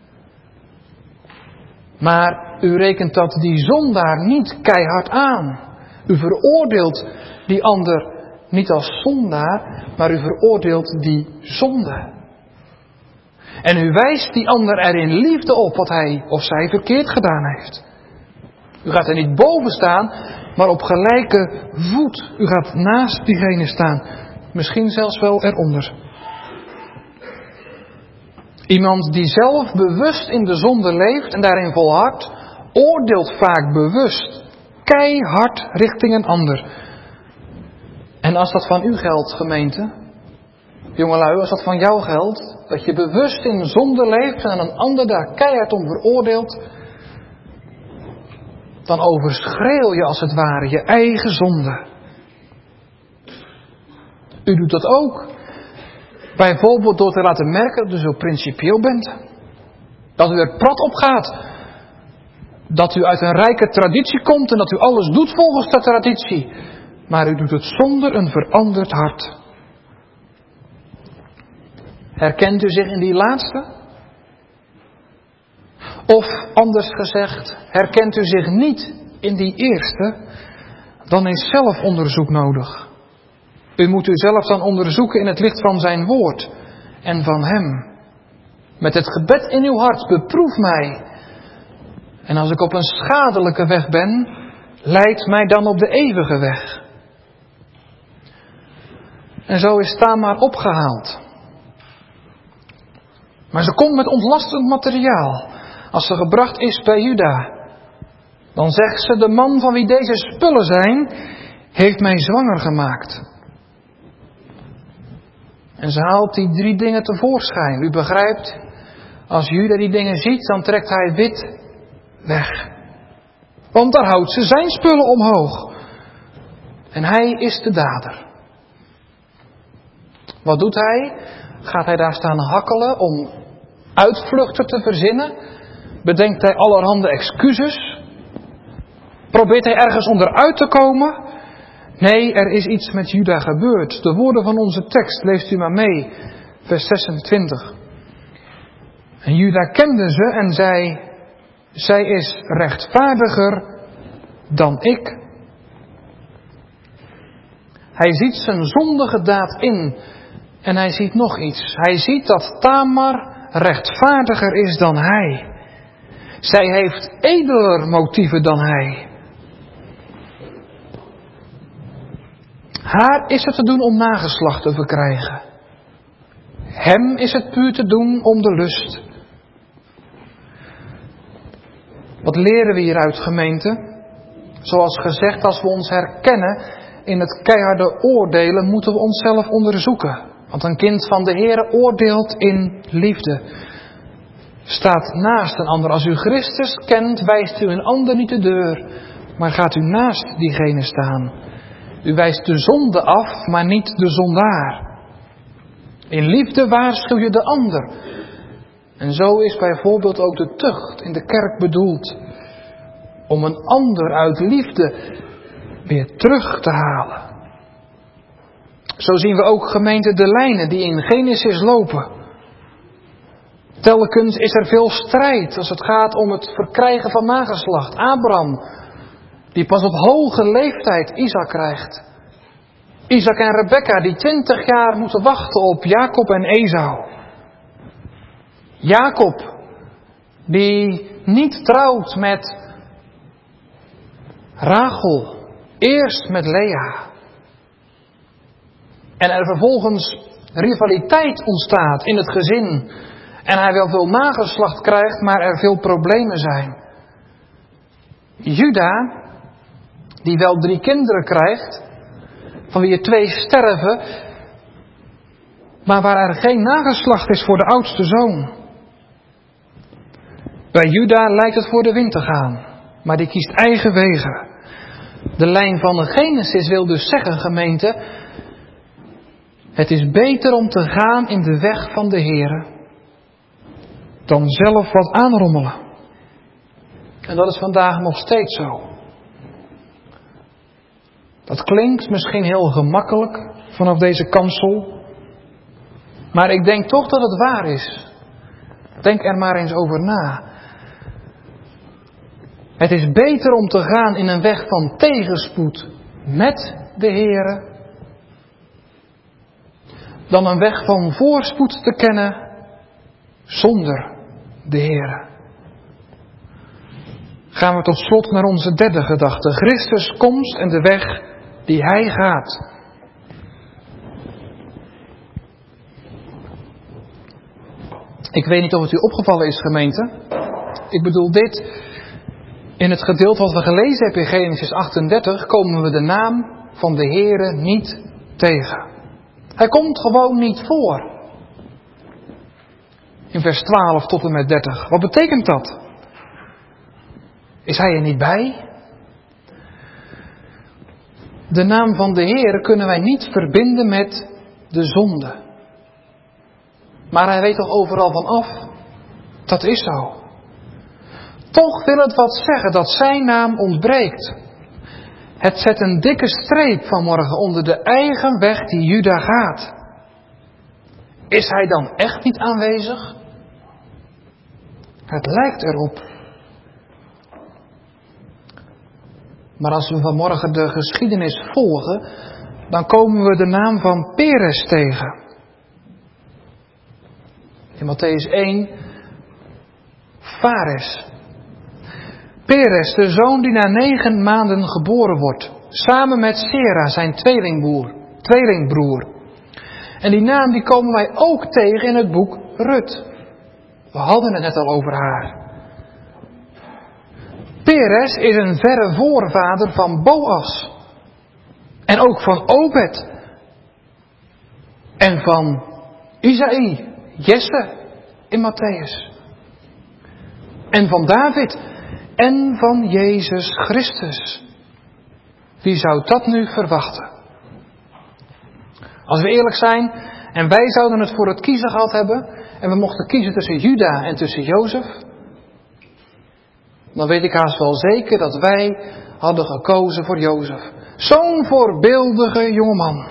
Maar u rekent dat die zondaar niet keihard aan. U veroordeelt die ander niet als zondaar, maar u veroordeelt die zonde. En u wijst die ander er in liefde op wat hij of zij verkeerd gedaan heeft. U gaat er niet boven staan, maar op gelijke voet. U gaat naast diegene staan. Misschien zelfs wel eronder. Iemand die zelf bewust in de zonde leeft en daarin volhardt, oordeelt vaak bewust keihard richting een ander. En als dat van u geldt, gemeente, jongelui, als dat van jou geldt, dat je bewust in zonde leeft en een ander daar keihard om veroordeelt, dan overschreeuw je als het ware je eigen zonde. U doet dat ook. Bijvoorbeeld door te laten merken dat u zo principieel bent. Dat u er prat op gaat. Dat u uit een rijke traditie komt en dat u alles doet volgens de traditie. Maar u doet het zonder een veranderd hart. Herkent u zich in die laatste? Of anders gezegd, herkent u zich niet in die eerste? Dan is zelfonderzoek nodig. U moet uzelf dan onderzoeken in het licht van zijn woord en van hem. Met het gebed in uw hart, beproef mij. En als ik op een schadelijke weg ben, leid mij dan op de eeuwige weg. En zo is Tamar opgehaald. Maar ze komt met ontlastend materiaal. Als ze gebracht is bij Juda, dan zegt ze, de man van wie deze spullen zijn, heeft mij zwanger gemaakt. En ze haalt die 3 dingen tevoorschijn. U begrijpt, als Juda die dingen ziet, dan trekt hij wit weg. Want daar houdt ze zijn spullen omhoog. En hij is de dader. Wat doet hij? Gaat hij daar staan hakkelen om uitvluchten te verzinnen? Bedenkt hij allerhande excuses? Probeert hij ergens onderuit te komen? Nee, er is iets met Juda gebeurd. De woorden van onze tekst, leest u maar mee. Vers 26. En Juda kende ze en zei, zij is rechtvaardiger dan ik. Hij ziet zijn zondige daad in. En hij ziet nog iets. Hij ziet dat Tamar rechtvaardiger is dan hij. Zij heeft edeler motieven dan hij. Haar is het te doen om nageslacht te verkrijgen. Hem is het puur te doen om de lust. Wat leren we hieruit, gemeente? Zoals gezegd, als we ons herkennen in het keiharde oordelen, moeten we onszelf onderzoeken. Want een kind van de Heere oordeelt in liefde. Staat naast een ander. Als u Christus kent, wijst u een ander niet de deur, maar gaat u naast diegene staan. U wijst de zonde af, maar niet de zondaar. In liefde waarschuw je de ander. En zo is bijvoorbeeld ook de tucht in de kerk bedoeld. Om een ander uit liefde weer terug te halen. Zo zien we ook, gemeente, de lijnen die in Genesis lopen. Telkens is er veel strijd als het gaat om het verkrijgen van nageslacht. Abraham, die pas op hoge leeftijd Isaac krijgt. Isaac en Rebekka, die 20 jaar moeten wachten op Jacob en Esau. Jacob, die niet trouwt met Rachel, eerst met Lea. En er vervolgens rivaliteit ontstaat in het gezin. En hij wel veel nageslacht krijgt, maar er veel problemen zijn. Juda, die wel 3 kinderen krijgt, van wie er 2 sterven, maar waar er geen nageslacht is voor de oudste zoon. Bij Juda lijkt het voor de wind te gaan, maar die kiest eigen wegen. De lijn van de Genesis wil dus zeggen, gemeente, het is beter om te gaan in de weg van de Heere dan zelf wat aanrommelen. En dat is vandaag nog steeds zo. Dat klinkt misschien heel gemakkelijk vanaf deze kansel, maar ik denk toch dat het waar is. Denk er maar eens over na. Het is beter om te gaan in een weg van tegenspoed met de Heere dan een weg van voorspoed te kennen zonder de Heere. gaan we tot slot naar onze derde gedachte. Christus' komst en de weg die Hij gaat. Ik weet niet of het u opgevallen is, gemeente. Ik bedoel dit. In het gedeelte wat we gelezen hebben in Genesis 38 komen we de naam van de Heere niet tegen. Hij komt gewoon niet voor. In vers 12 tot en met 30. Wat betekent dat? Is Hij er niet bij? De naam van de Heere kunnen wij niet verbinden met de zonde. Maar Hij weet toch overal van af? Dat is zo. Toch wil het wat zeggen dat zijn naam ontbreekt. Het zet een dikke streep vanmorgen onder de eigen weg die Juda gaat. Is Hij dan echt niet aanwezig? Het lijkt erop. Maar als we vanmorgen de geschiedenis volgen, dan komen we de naam van Peres tegen. In Mattheüs 1, Fares. Peres, de zoon die na 9 maanden geboren wordt, samen met Sera, zijn tweelingbroer. En die naam die komen wij ook tegen in het boek Rut. We hadden het net al over haar. Peres is een verre voorvader van Boas. En ook van Obed. En van Isaï, Jesse in Mattheüs. En van David. En van Jezus Christus. Wie zou dat nu verwachten? Als we eerlijk zijn en wij zouden het voor het kiezen gehad hebben en we mochten kiezen tussen Juda en tussen Jozef, dan weet ik haast wel zeker dat wij hadden gekozen voor Jozef. Zo'n voorbeeldige jongeman.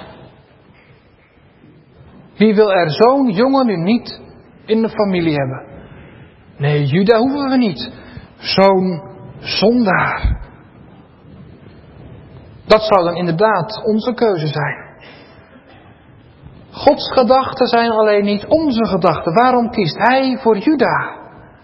Wie wil er zo'n jongen nu niet in de familie hebben? Nee, Juda hoeven we niet. Zo'n zondaar. Dat zou dan inderdaad onze keuze zijn. Gods gedachten zijn alleen niet onze gedachten. Waarom kiest Hij voor Juda?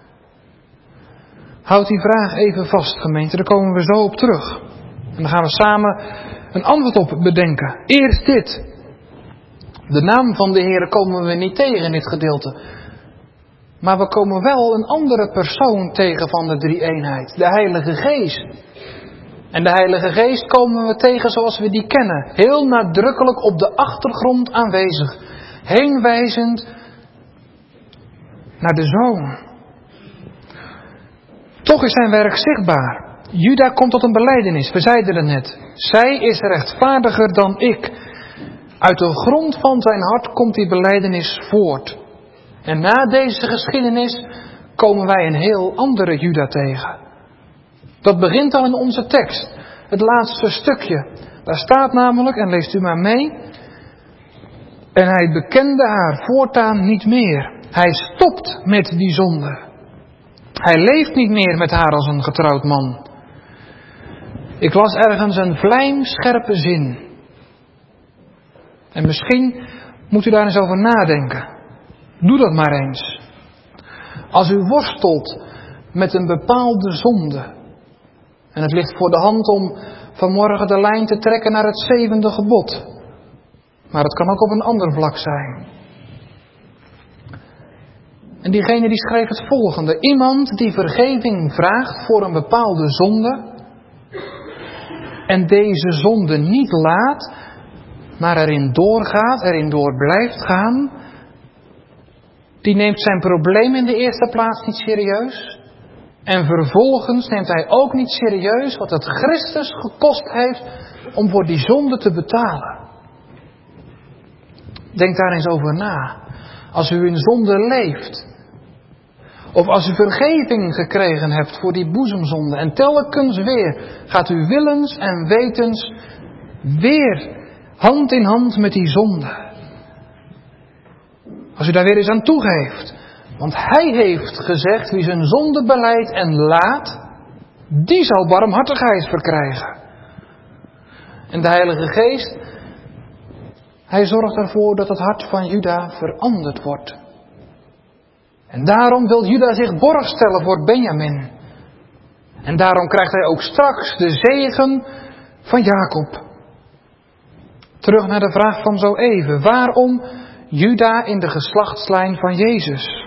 Houd die vraag even vast, gemeente. Daar komen we zo op terug. En dan gaan we samen een antwoord op bedenken. Eerst dit. De naam van de Heer komen we niet tegen in dit gedeelte. Maar we komen wel een andere persoon tegen van de drie-eenheid. De Heilige Geest. En de Heilige Geest komen we tegen zoals we die kennen. Heel nadrukkelijk op de achtergrond aanwezig. Heenwijzend naar de Zoon. Toch is zijn werk zichtbaar. Juda komt tot een belijdenis. We zeiden het net. Zij is rechtvaardiger dan ik. Uit de grond van zijn hart komt die belijdenis voort. En na deze geschiedenis komen wij een heel andere Juda tegen. Dat begint al in onze tekst. Het laatste stukje. Daar staat namelijk, en leest u maar mee. En hij bekende haar voortaan niet meer. Hij stopt met die zonde. Hij leeft niet meer met haar als een getrouwd man. Ik las ergens een vlijmscherpe zin. En misschien moet u daar eens over nadenken. Doe dat maar eens. Als u worstelt met een bepaalde zonde. En het ligt voor de hand om vanmorgen de lijn te trekken naar het 7e gebod. Maar het kan ook op een ander vlak zijn. En diegene die schreef het volgende. Iemand die vergeving vraagt voor een bepaalde zonde. En deze zonde niet laat, maar erin doorgaat, erin door blijft gaan. Die neemt zijn probleem in de eerste plaats niet serieus. En vervolgens neemt hij ook niet serieus wat het Christus gekost heeft om voor die zonde te betalen. Denk daar eens over na. Als u in zonde leeft. Of als u vergeving gekregen hebt voor die boezemzonde. En telkens weer gaat u willens en wetens weer hand in hand met die zonde. Als u daar weer eens aan toegeeft. Want Hij heeft gezegd, wie zijn zonde belijdt en laat, die zal barmhartigheid verkrijgen. En de Heilige Geest, Hij zorgt ervoor dat het hart van Juda veranderd wordt. En daarom wil Juda zich borg stellen voor Benjamin. En daarom krijgt hij ook straks de zegen van Jacob. Terug naar de vraag van zo even. Waarom Juda in de geslachtslijn van Jezus?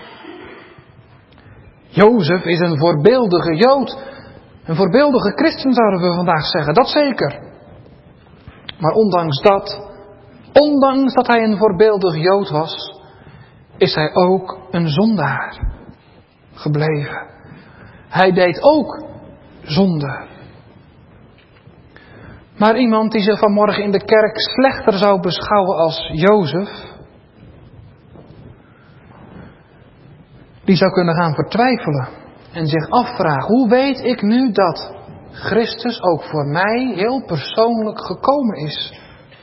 Jozef is een voorbeeldige Jood. Een voorbeeldige christen zouden we vandaag zeggen. Dat zeker. Maar ondanks dat hij een voorbeeldig Jood was, is hij ook een zondaar gebleven. Hij deed ook zonde. Maar iemand die zich vanmorgen in de kerk slechter zou beschouwen als Jozef, die zou kunnen gaan vertwijfelen en zich afvragen: hoe weet ik nu dat Christus ook voor mij heel persoonlijk gekomen is?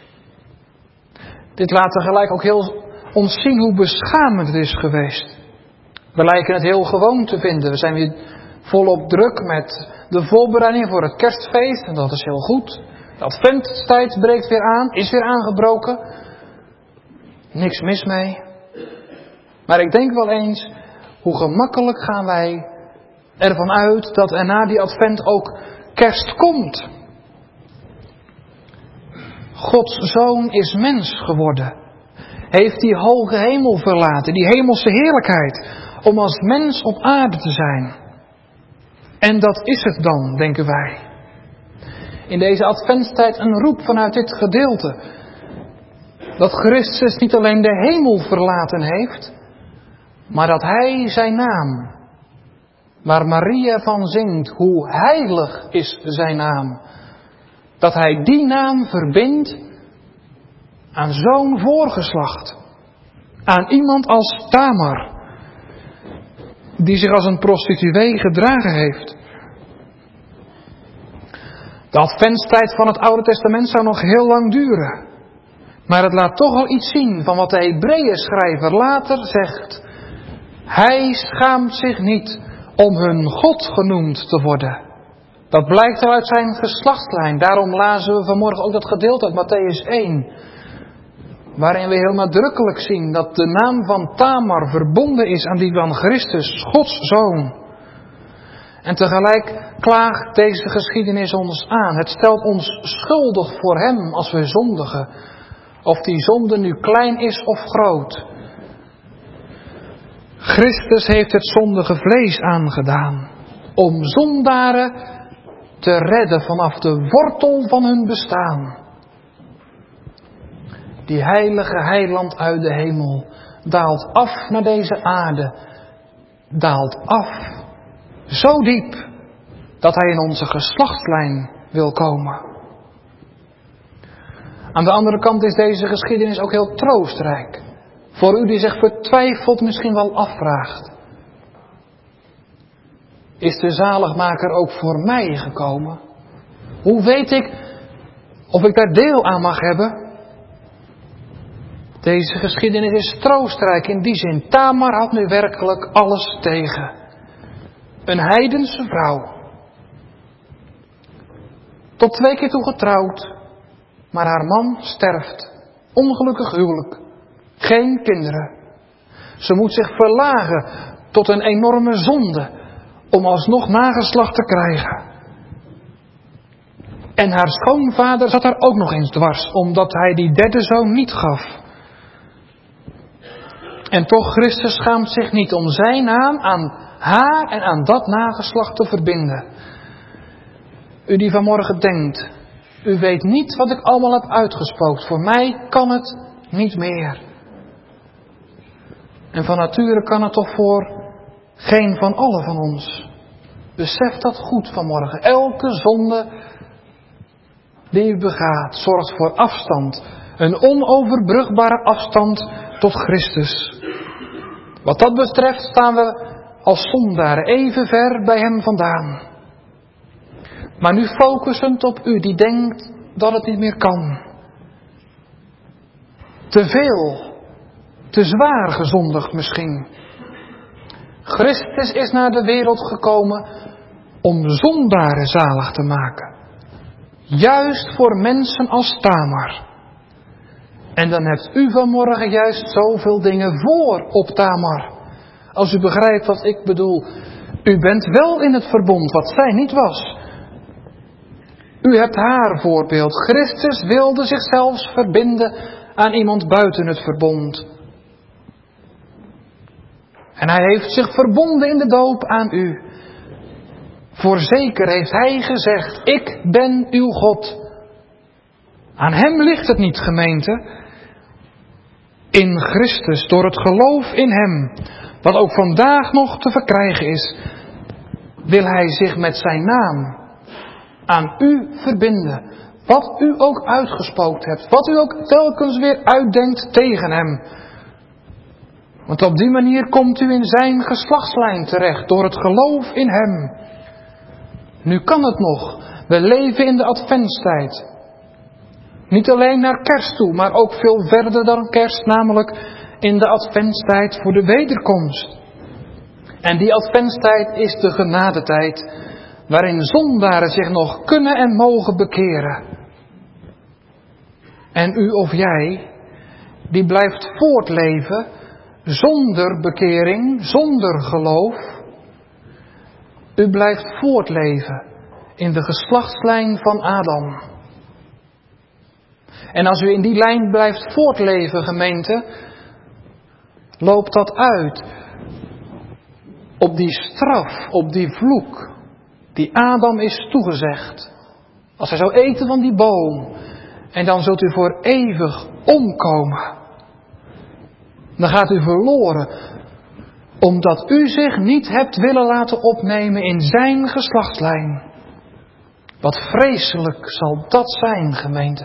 Dit laat tegelijk ook heel ons zien hoe beschamend het is geweest. We lijken het heel gewoon te vinden. We zijn weer volop druk met de voorbereiding voor het kerstfeest. En dat is heel goed. De adventstijd breekt weer aan. Is weer aangebroken. Niks mis mee. Maar ik denk wel eens, hoe gemakkelijk gaan wij ervan uit dat er na die advent ook kerst komt. Gods Zoon is mens geworden. Heeft die hoge hemel verlaten, die hemelse heerlijkheid, om als mens op aarde te zijn. En dat is het dan, denken wij. In deze adventstijd een roep vanuit dit gedeelte. Dat Christus niet alleen de hemel verlaten heeft, maar dat Hij zijn naam, waar Maria van zingt, hoe heilig is zijn naam, dat Hij die naam verbindt aan zo'n voorgeslacht. Aan iemand als Tamar, die zich als een prostituee gedragen heeft. De adventstijd van het Oude Testament zou nog heel lang duren. Maar het laat toch al iets zien van wat de Hebreeënschrijver later zegt. Hij schaamt zich niet om hun God genoemd te worden. Dat blijkt al uit zijn geslachtslijn. Daarom lazen we vanmorgen ook dat gedeelte uit Mattheüs 1. Waarin we heel nadrukkelijk zien dat de naam van Tamar verbonden is aan die van Christus, Gods Zoon. En tegelijk klaagt deze geschiedenis ons aan. Het stelt ons schuldig voor Hem als we zondigen. Of die zonde nu klein is of groot. Christus heeft het zondige vlees aangedaan. Om zondaren te redden vanaf de wortel van hun bestaan. Die heilige heiland uit de hemel daalt af naar deze aarde. Daalt af zo diep dat hij in onze geslachtslijn wil komen. Aan de andere kant is deze geschiedenis ook heel troostrijk. Voor u die zich vertwijfeld misschien wel afvraagt. Is de zaligmaker ook voor mij gekomen? Hoe weet ik of ik daar deel aan mag hebben? Deze geschiedenis is troostrijk in die zin. Tamar had nu werkelijk alles tegen. Een heidense vrouw. Tot 2 keer toe getrouwd. Maar haar man sterft. Ongelukkig huwelijk. Geen kinderen. Ze moet zich verlagen tot een enorme zonde. Om alsnog nageslacht te krijgen. En haar schoonvader zat haar ook nog eens dwars. Omdat hij die derde zoon niet gaf. En toch, Christus schaamt zich niet om zijn naam aan haar en aan dat nageslacht te verbinden. U die vanmorgen denkt, u weet niet wat ik allemaal heb uitgespookt. Voor mij kan het niet meer. En van nature kan het toch voor geen van allen van ons. Besef dat goed vanmorgen. Elke zonde die u begaat, zorgt voor afstand. Een onoverbrugbare afstand tot Christus. Wat dat betreft staan we als zondaren even ver bij Hem vandaan. Maar nu focusend op u die denkt dat het niet meer kan. Te veel, te zwaar gezondigd misschien. Christus is naar de wereld gekomen om zondaren zalig te maken. Juist voor mensen als Tamar. En dan hebt u vanmorgen juist zoveel dingen voor op Tamar. Als u begrijpt wat ik bedoel. U bent wel in het verbond wat zij niet was. U hebt haar voorbeeld. Christus wilde zichzelf verbinden aan iemand buiten het verbond. En hij heeft zich verbonden in de doop aan u. Voorzeker heeft hij gezegd, ik ben uw God. Aan hem ligt het niet, gemeente. In Christus, door het geloof in hem, wat ook vandaag nog te verkrijgen is, wil hij zich met zijn naam aan u verbinden. Wat u ook uitgespookt hebt, wat u ook telkens weer uitdenkt tegen hem. Want op die manier komt u in zijn geslachtslijn terecht, door het geloof in hem. Nu kan het nog. We leven in de adventstijd. Niet alleen naar kerst toe, maar ook veel verder dan kerst, namelijk in de adventstijd voor de wederkomst. En die adventstijd is de genadetijd, waarin zondaren zich nog kunnen en mogen bekeren. En u of jij, die blijft voortleven zonder bekering, zonder geloof. U blijft voortleven in de geslachtslijn van Adam. En als u in die lijn blijft voortleven, gemeente, loopt dat uit op die straf, op die vloek die Adam is toegezegd. Als hij zou eten van die boom, en dan zult u voor eeuwig omkomen. Dan gaat u verloren, omdat u zich niet hebt willen laten opnemen in zijn geslachtslijn. Wat vreselijk zal dat zijn, gemeente.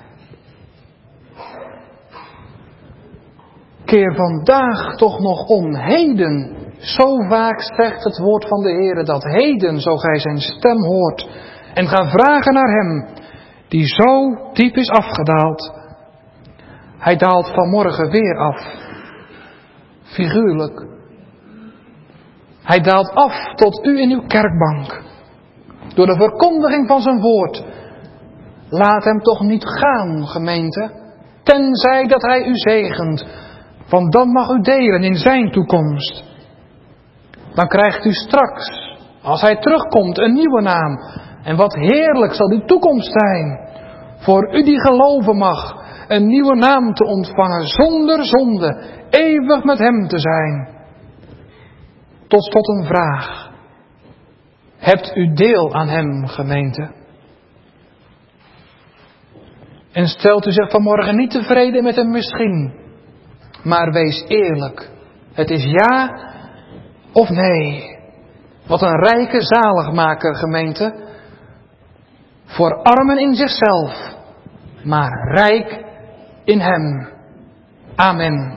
Keer vandaag toch nog om, heden. Zo vaak zegt het woord van de Heere dat heden, zo gij zijn stem hoort. En ga vragen naar hem, die zo diep is afgedaald. Hij daalt vanmorgen weer af. Figuurlijk. Hij daalt af tot u in uw kerkbank. Door de verkondiging van zijn woord. Laat hem toch niet gaan, gemeente. Tenzij dat hij u zegent. Want dan mag u delen in zijn toekomst. Dan krijgt u straks, als hij terugkomt, een nieuwe naam. En wat heerlijk zal die toekomst zijn. Voor u die geloven mag, een nieuwe naam te ontvangen, zonder zonde, eeuwig met hem te zijn. Tot een vraag. Hebt u deel aan hem, gemeente? En stelt u zich vanmorgen niet tevreden met een misschien, maar wees eerlijk. Het is ja of nee. Wat een rijke zaligmaker, gemeente. Voor armen in zichzelf, maar rijk in hem. Amen.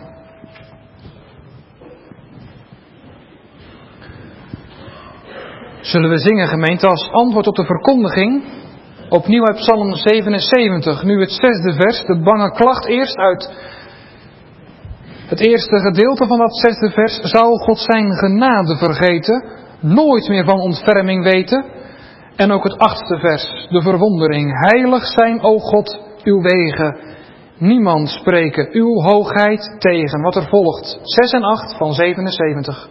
Zullen we zingen, gemeente, als antwoord op de verkondiging, opnieuw uit Psalm 77, nu het 6e vers, de bange klacht eerst uit het eerste gedeelte van dat 6e vers. Zou God zijn genade vergeten, nooit meer van ontferming weten? En ook het 8e vers, de verwondering. Heilig zijn, o God, uw wegen, niemand spreken uw hoogheid tegen. Wat er volgt, 6 en 8 van 77.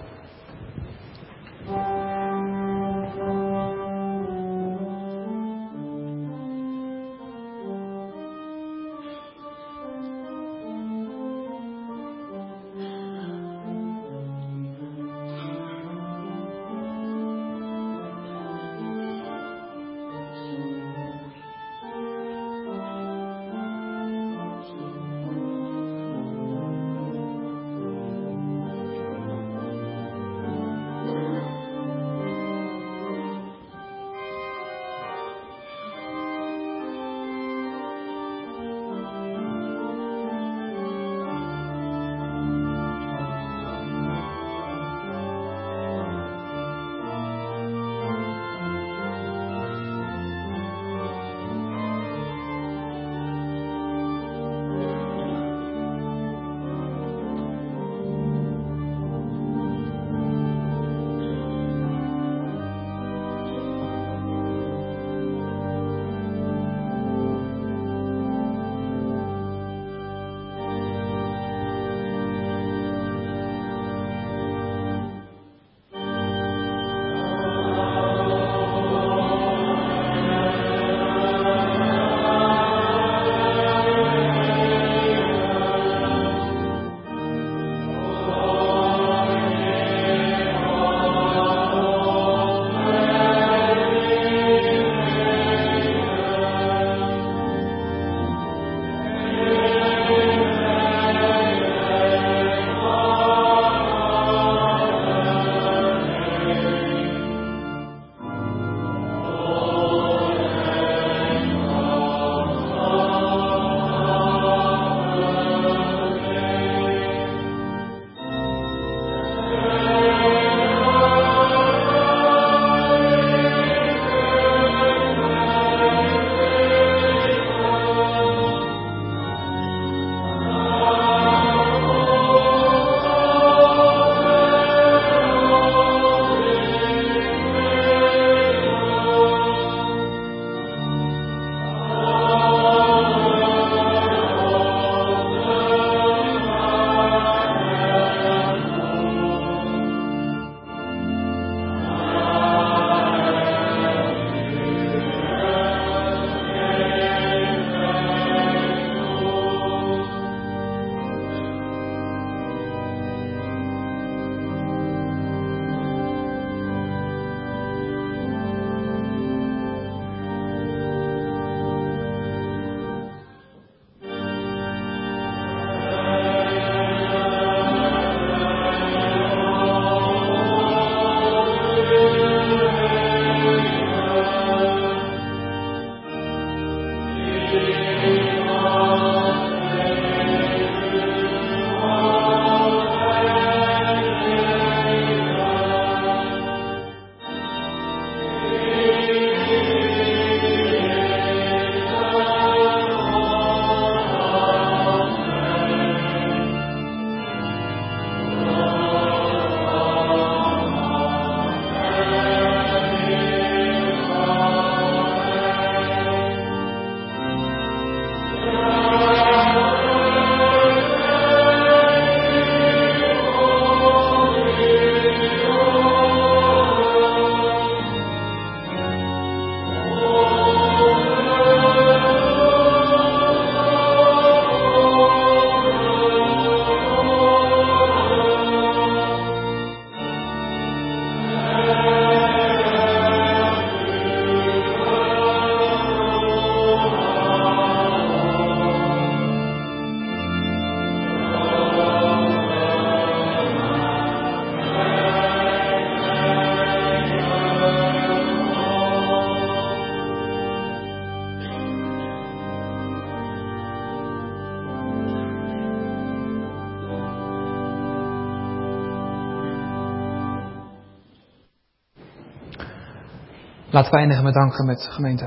Laten we eindigen met danken met gemeente.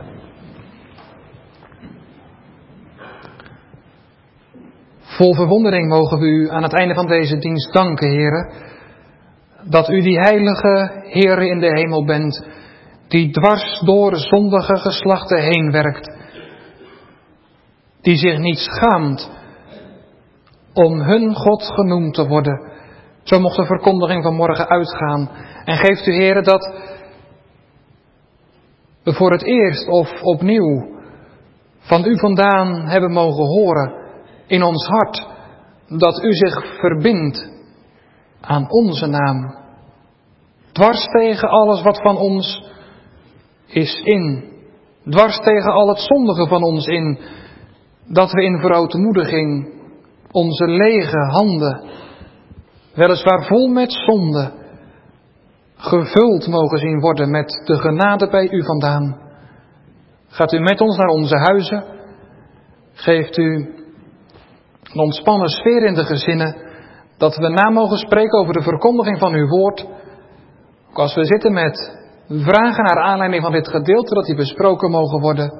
Vol verwondering mogen we u aan het einde van deze dienst danken, Heere, dat u die heilige Heere in de hemel bent, die dwars door zondige geslachten heen werkt, die zich niet schaamt om hun God genoemd te worden. Zo mocht de verkondiging van morgen uitgaan. En geeft u, Heere, dat we voor het eerst of opnieuw van u vandaan hebben mogen horen in ons hart dat u zich verbindt aan onze naam. Dwars tegen alles wat van ons is in. Dwars tegen al het zondige van ons in. Dat we in verootmoediging onze lege handen, weliswaar vol met zonde, gevuld mogen zien worden met de genade bij u vandaan. Gaat u met ons naar onze huizen. Geeft u een ontspannen sfeer in de gezinnen, dat we na mogen spreken over de verkondiging van uw woord. Ook als we zitten met vragen naar aanleiding van dit gedeelte, dat die besproken mogen worden.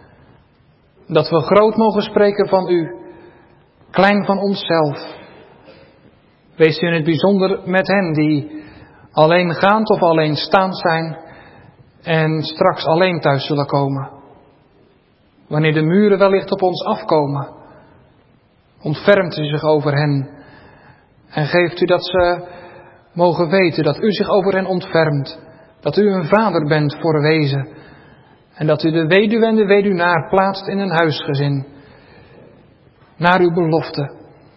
Dat we groot mogen spreken van u, klein van onszelf. Wees u in het bijzonder met hen die alleengaand of alleenstaand zijn en straks alleen thuis zullen komen. Wanneer de muren wellicht op ons afkomen, ontfermt u zich over hen en geeft u dat ze mogen weten dat u zich over hen ontfermt, dat u een vader bent voor wezen en dat u de weduwe en de weduwnaar plaatst in een huisgezin, naar uw belofte.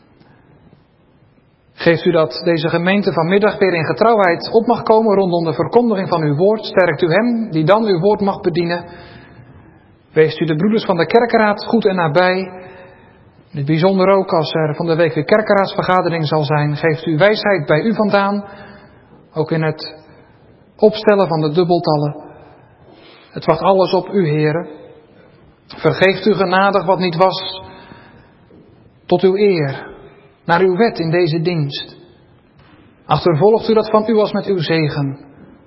Geeft u dat deze gemeente vanmiddag weer in getrouwheid op mag komen rondom de verkondiging van uw woord. Sterkt u hem die dan uw woord mag bedienen. Weest u de broeders van de kerkenraad goed en nabij. In het bijzonder ook als er van de week weer kerkenraadsvergadering zal zijn. Geeft u wijsheid bij u vandaan. Ook in het opstellen van de dubbeltallen. Het wacht alles op u, Heere. Vergeeft u genadig wat niet was. Tot uw eer. Naar uw wet in deze dienst. Achtervolgt u dat van u als met uw zegen.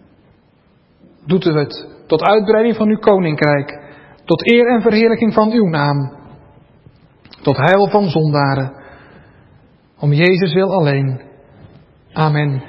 Doet u het tot uitbreiding van uw koninkrijk. Tot eer en verheerlijking van uw naam. Tot heil van zondaren. Om Jezus wil alleen. Amen.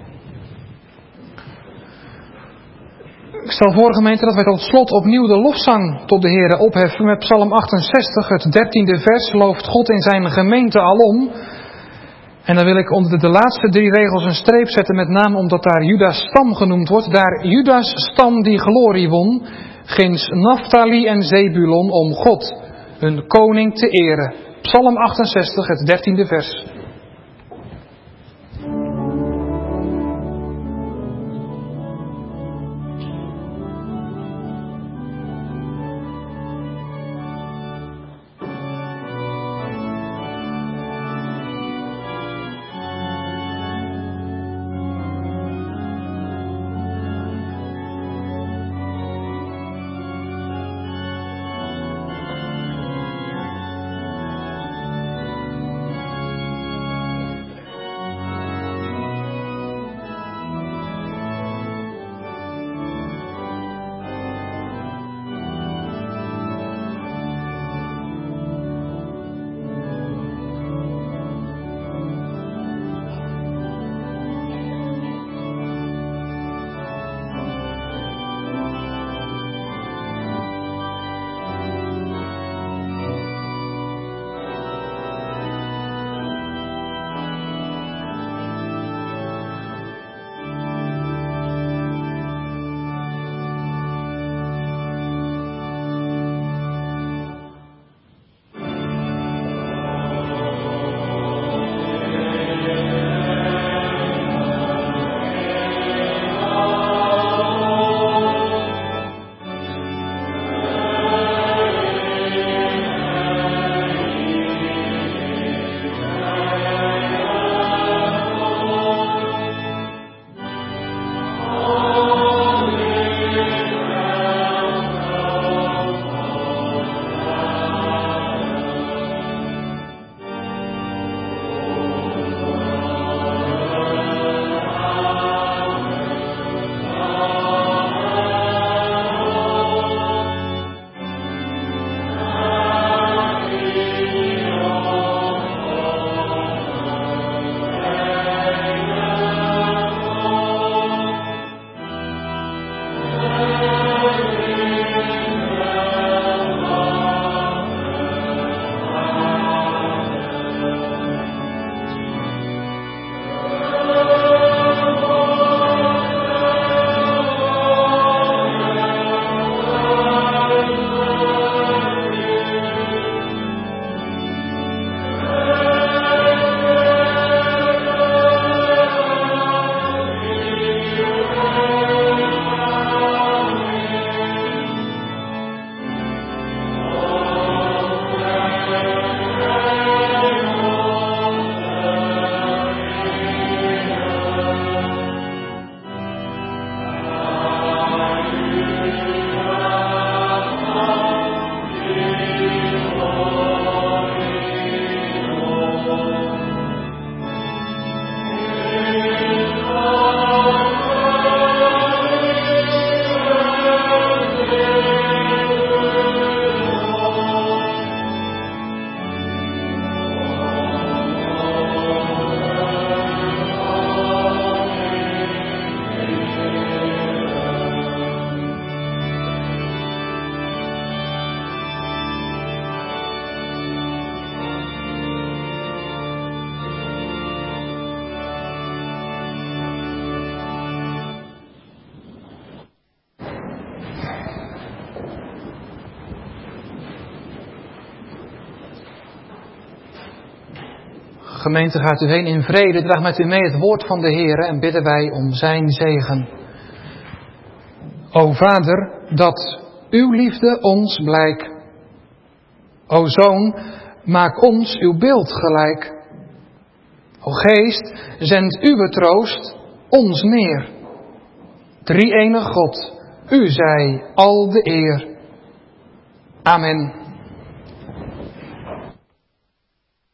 Ik stel voor, gemeente, dat wij tot slot opnieuw de lofzang tot de Heere opheffen met Psalm 68, het 13e vers. Looft God in zijn gemeente alom. En dan wil ik onder de laatste 3 regels een streep zetten, met name omdat daar Judas stam genoemd wordt. Daar Judas stam die glorie won, ginds Naphtali en Zebulon om God, hun koning, te eren. Psalm 68, het 13e vers. Gemeente, gaat u heen in vrede. Draag met u mee het woord van de Heer en bidden wij om zijn zegen. O Vader, dat uw liefde ons blijk. O Zoon, maak ons uw beeld gelijk. O Geest, zend uw troost ons neer. Drie-enig God, u zij al de eer. Amen.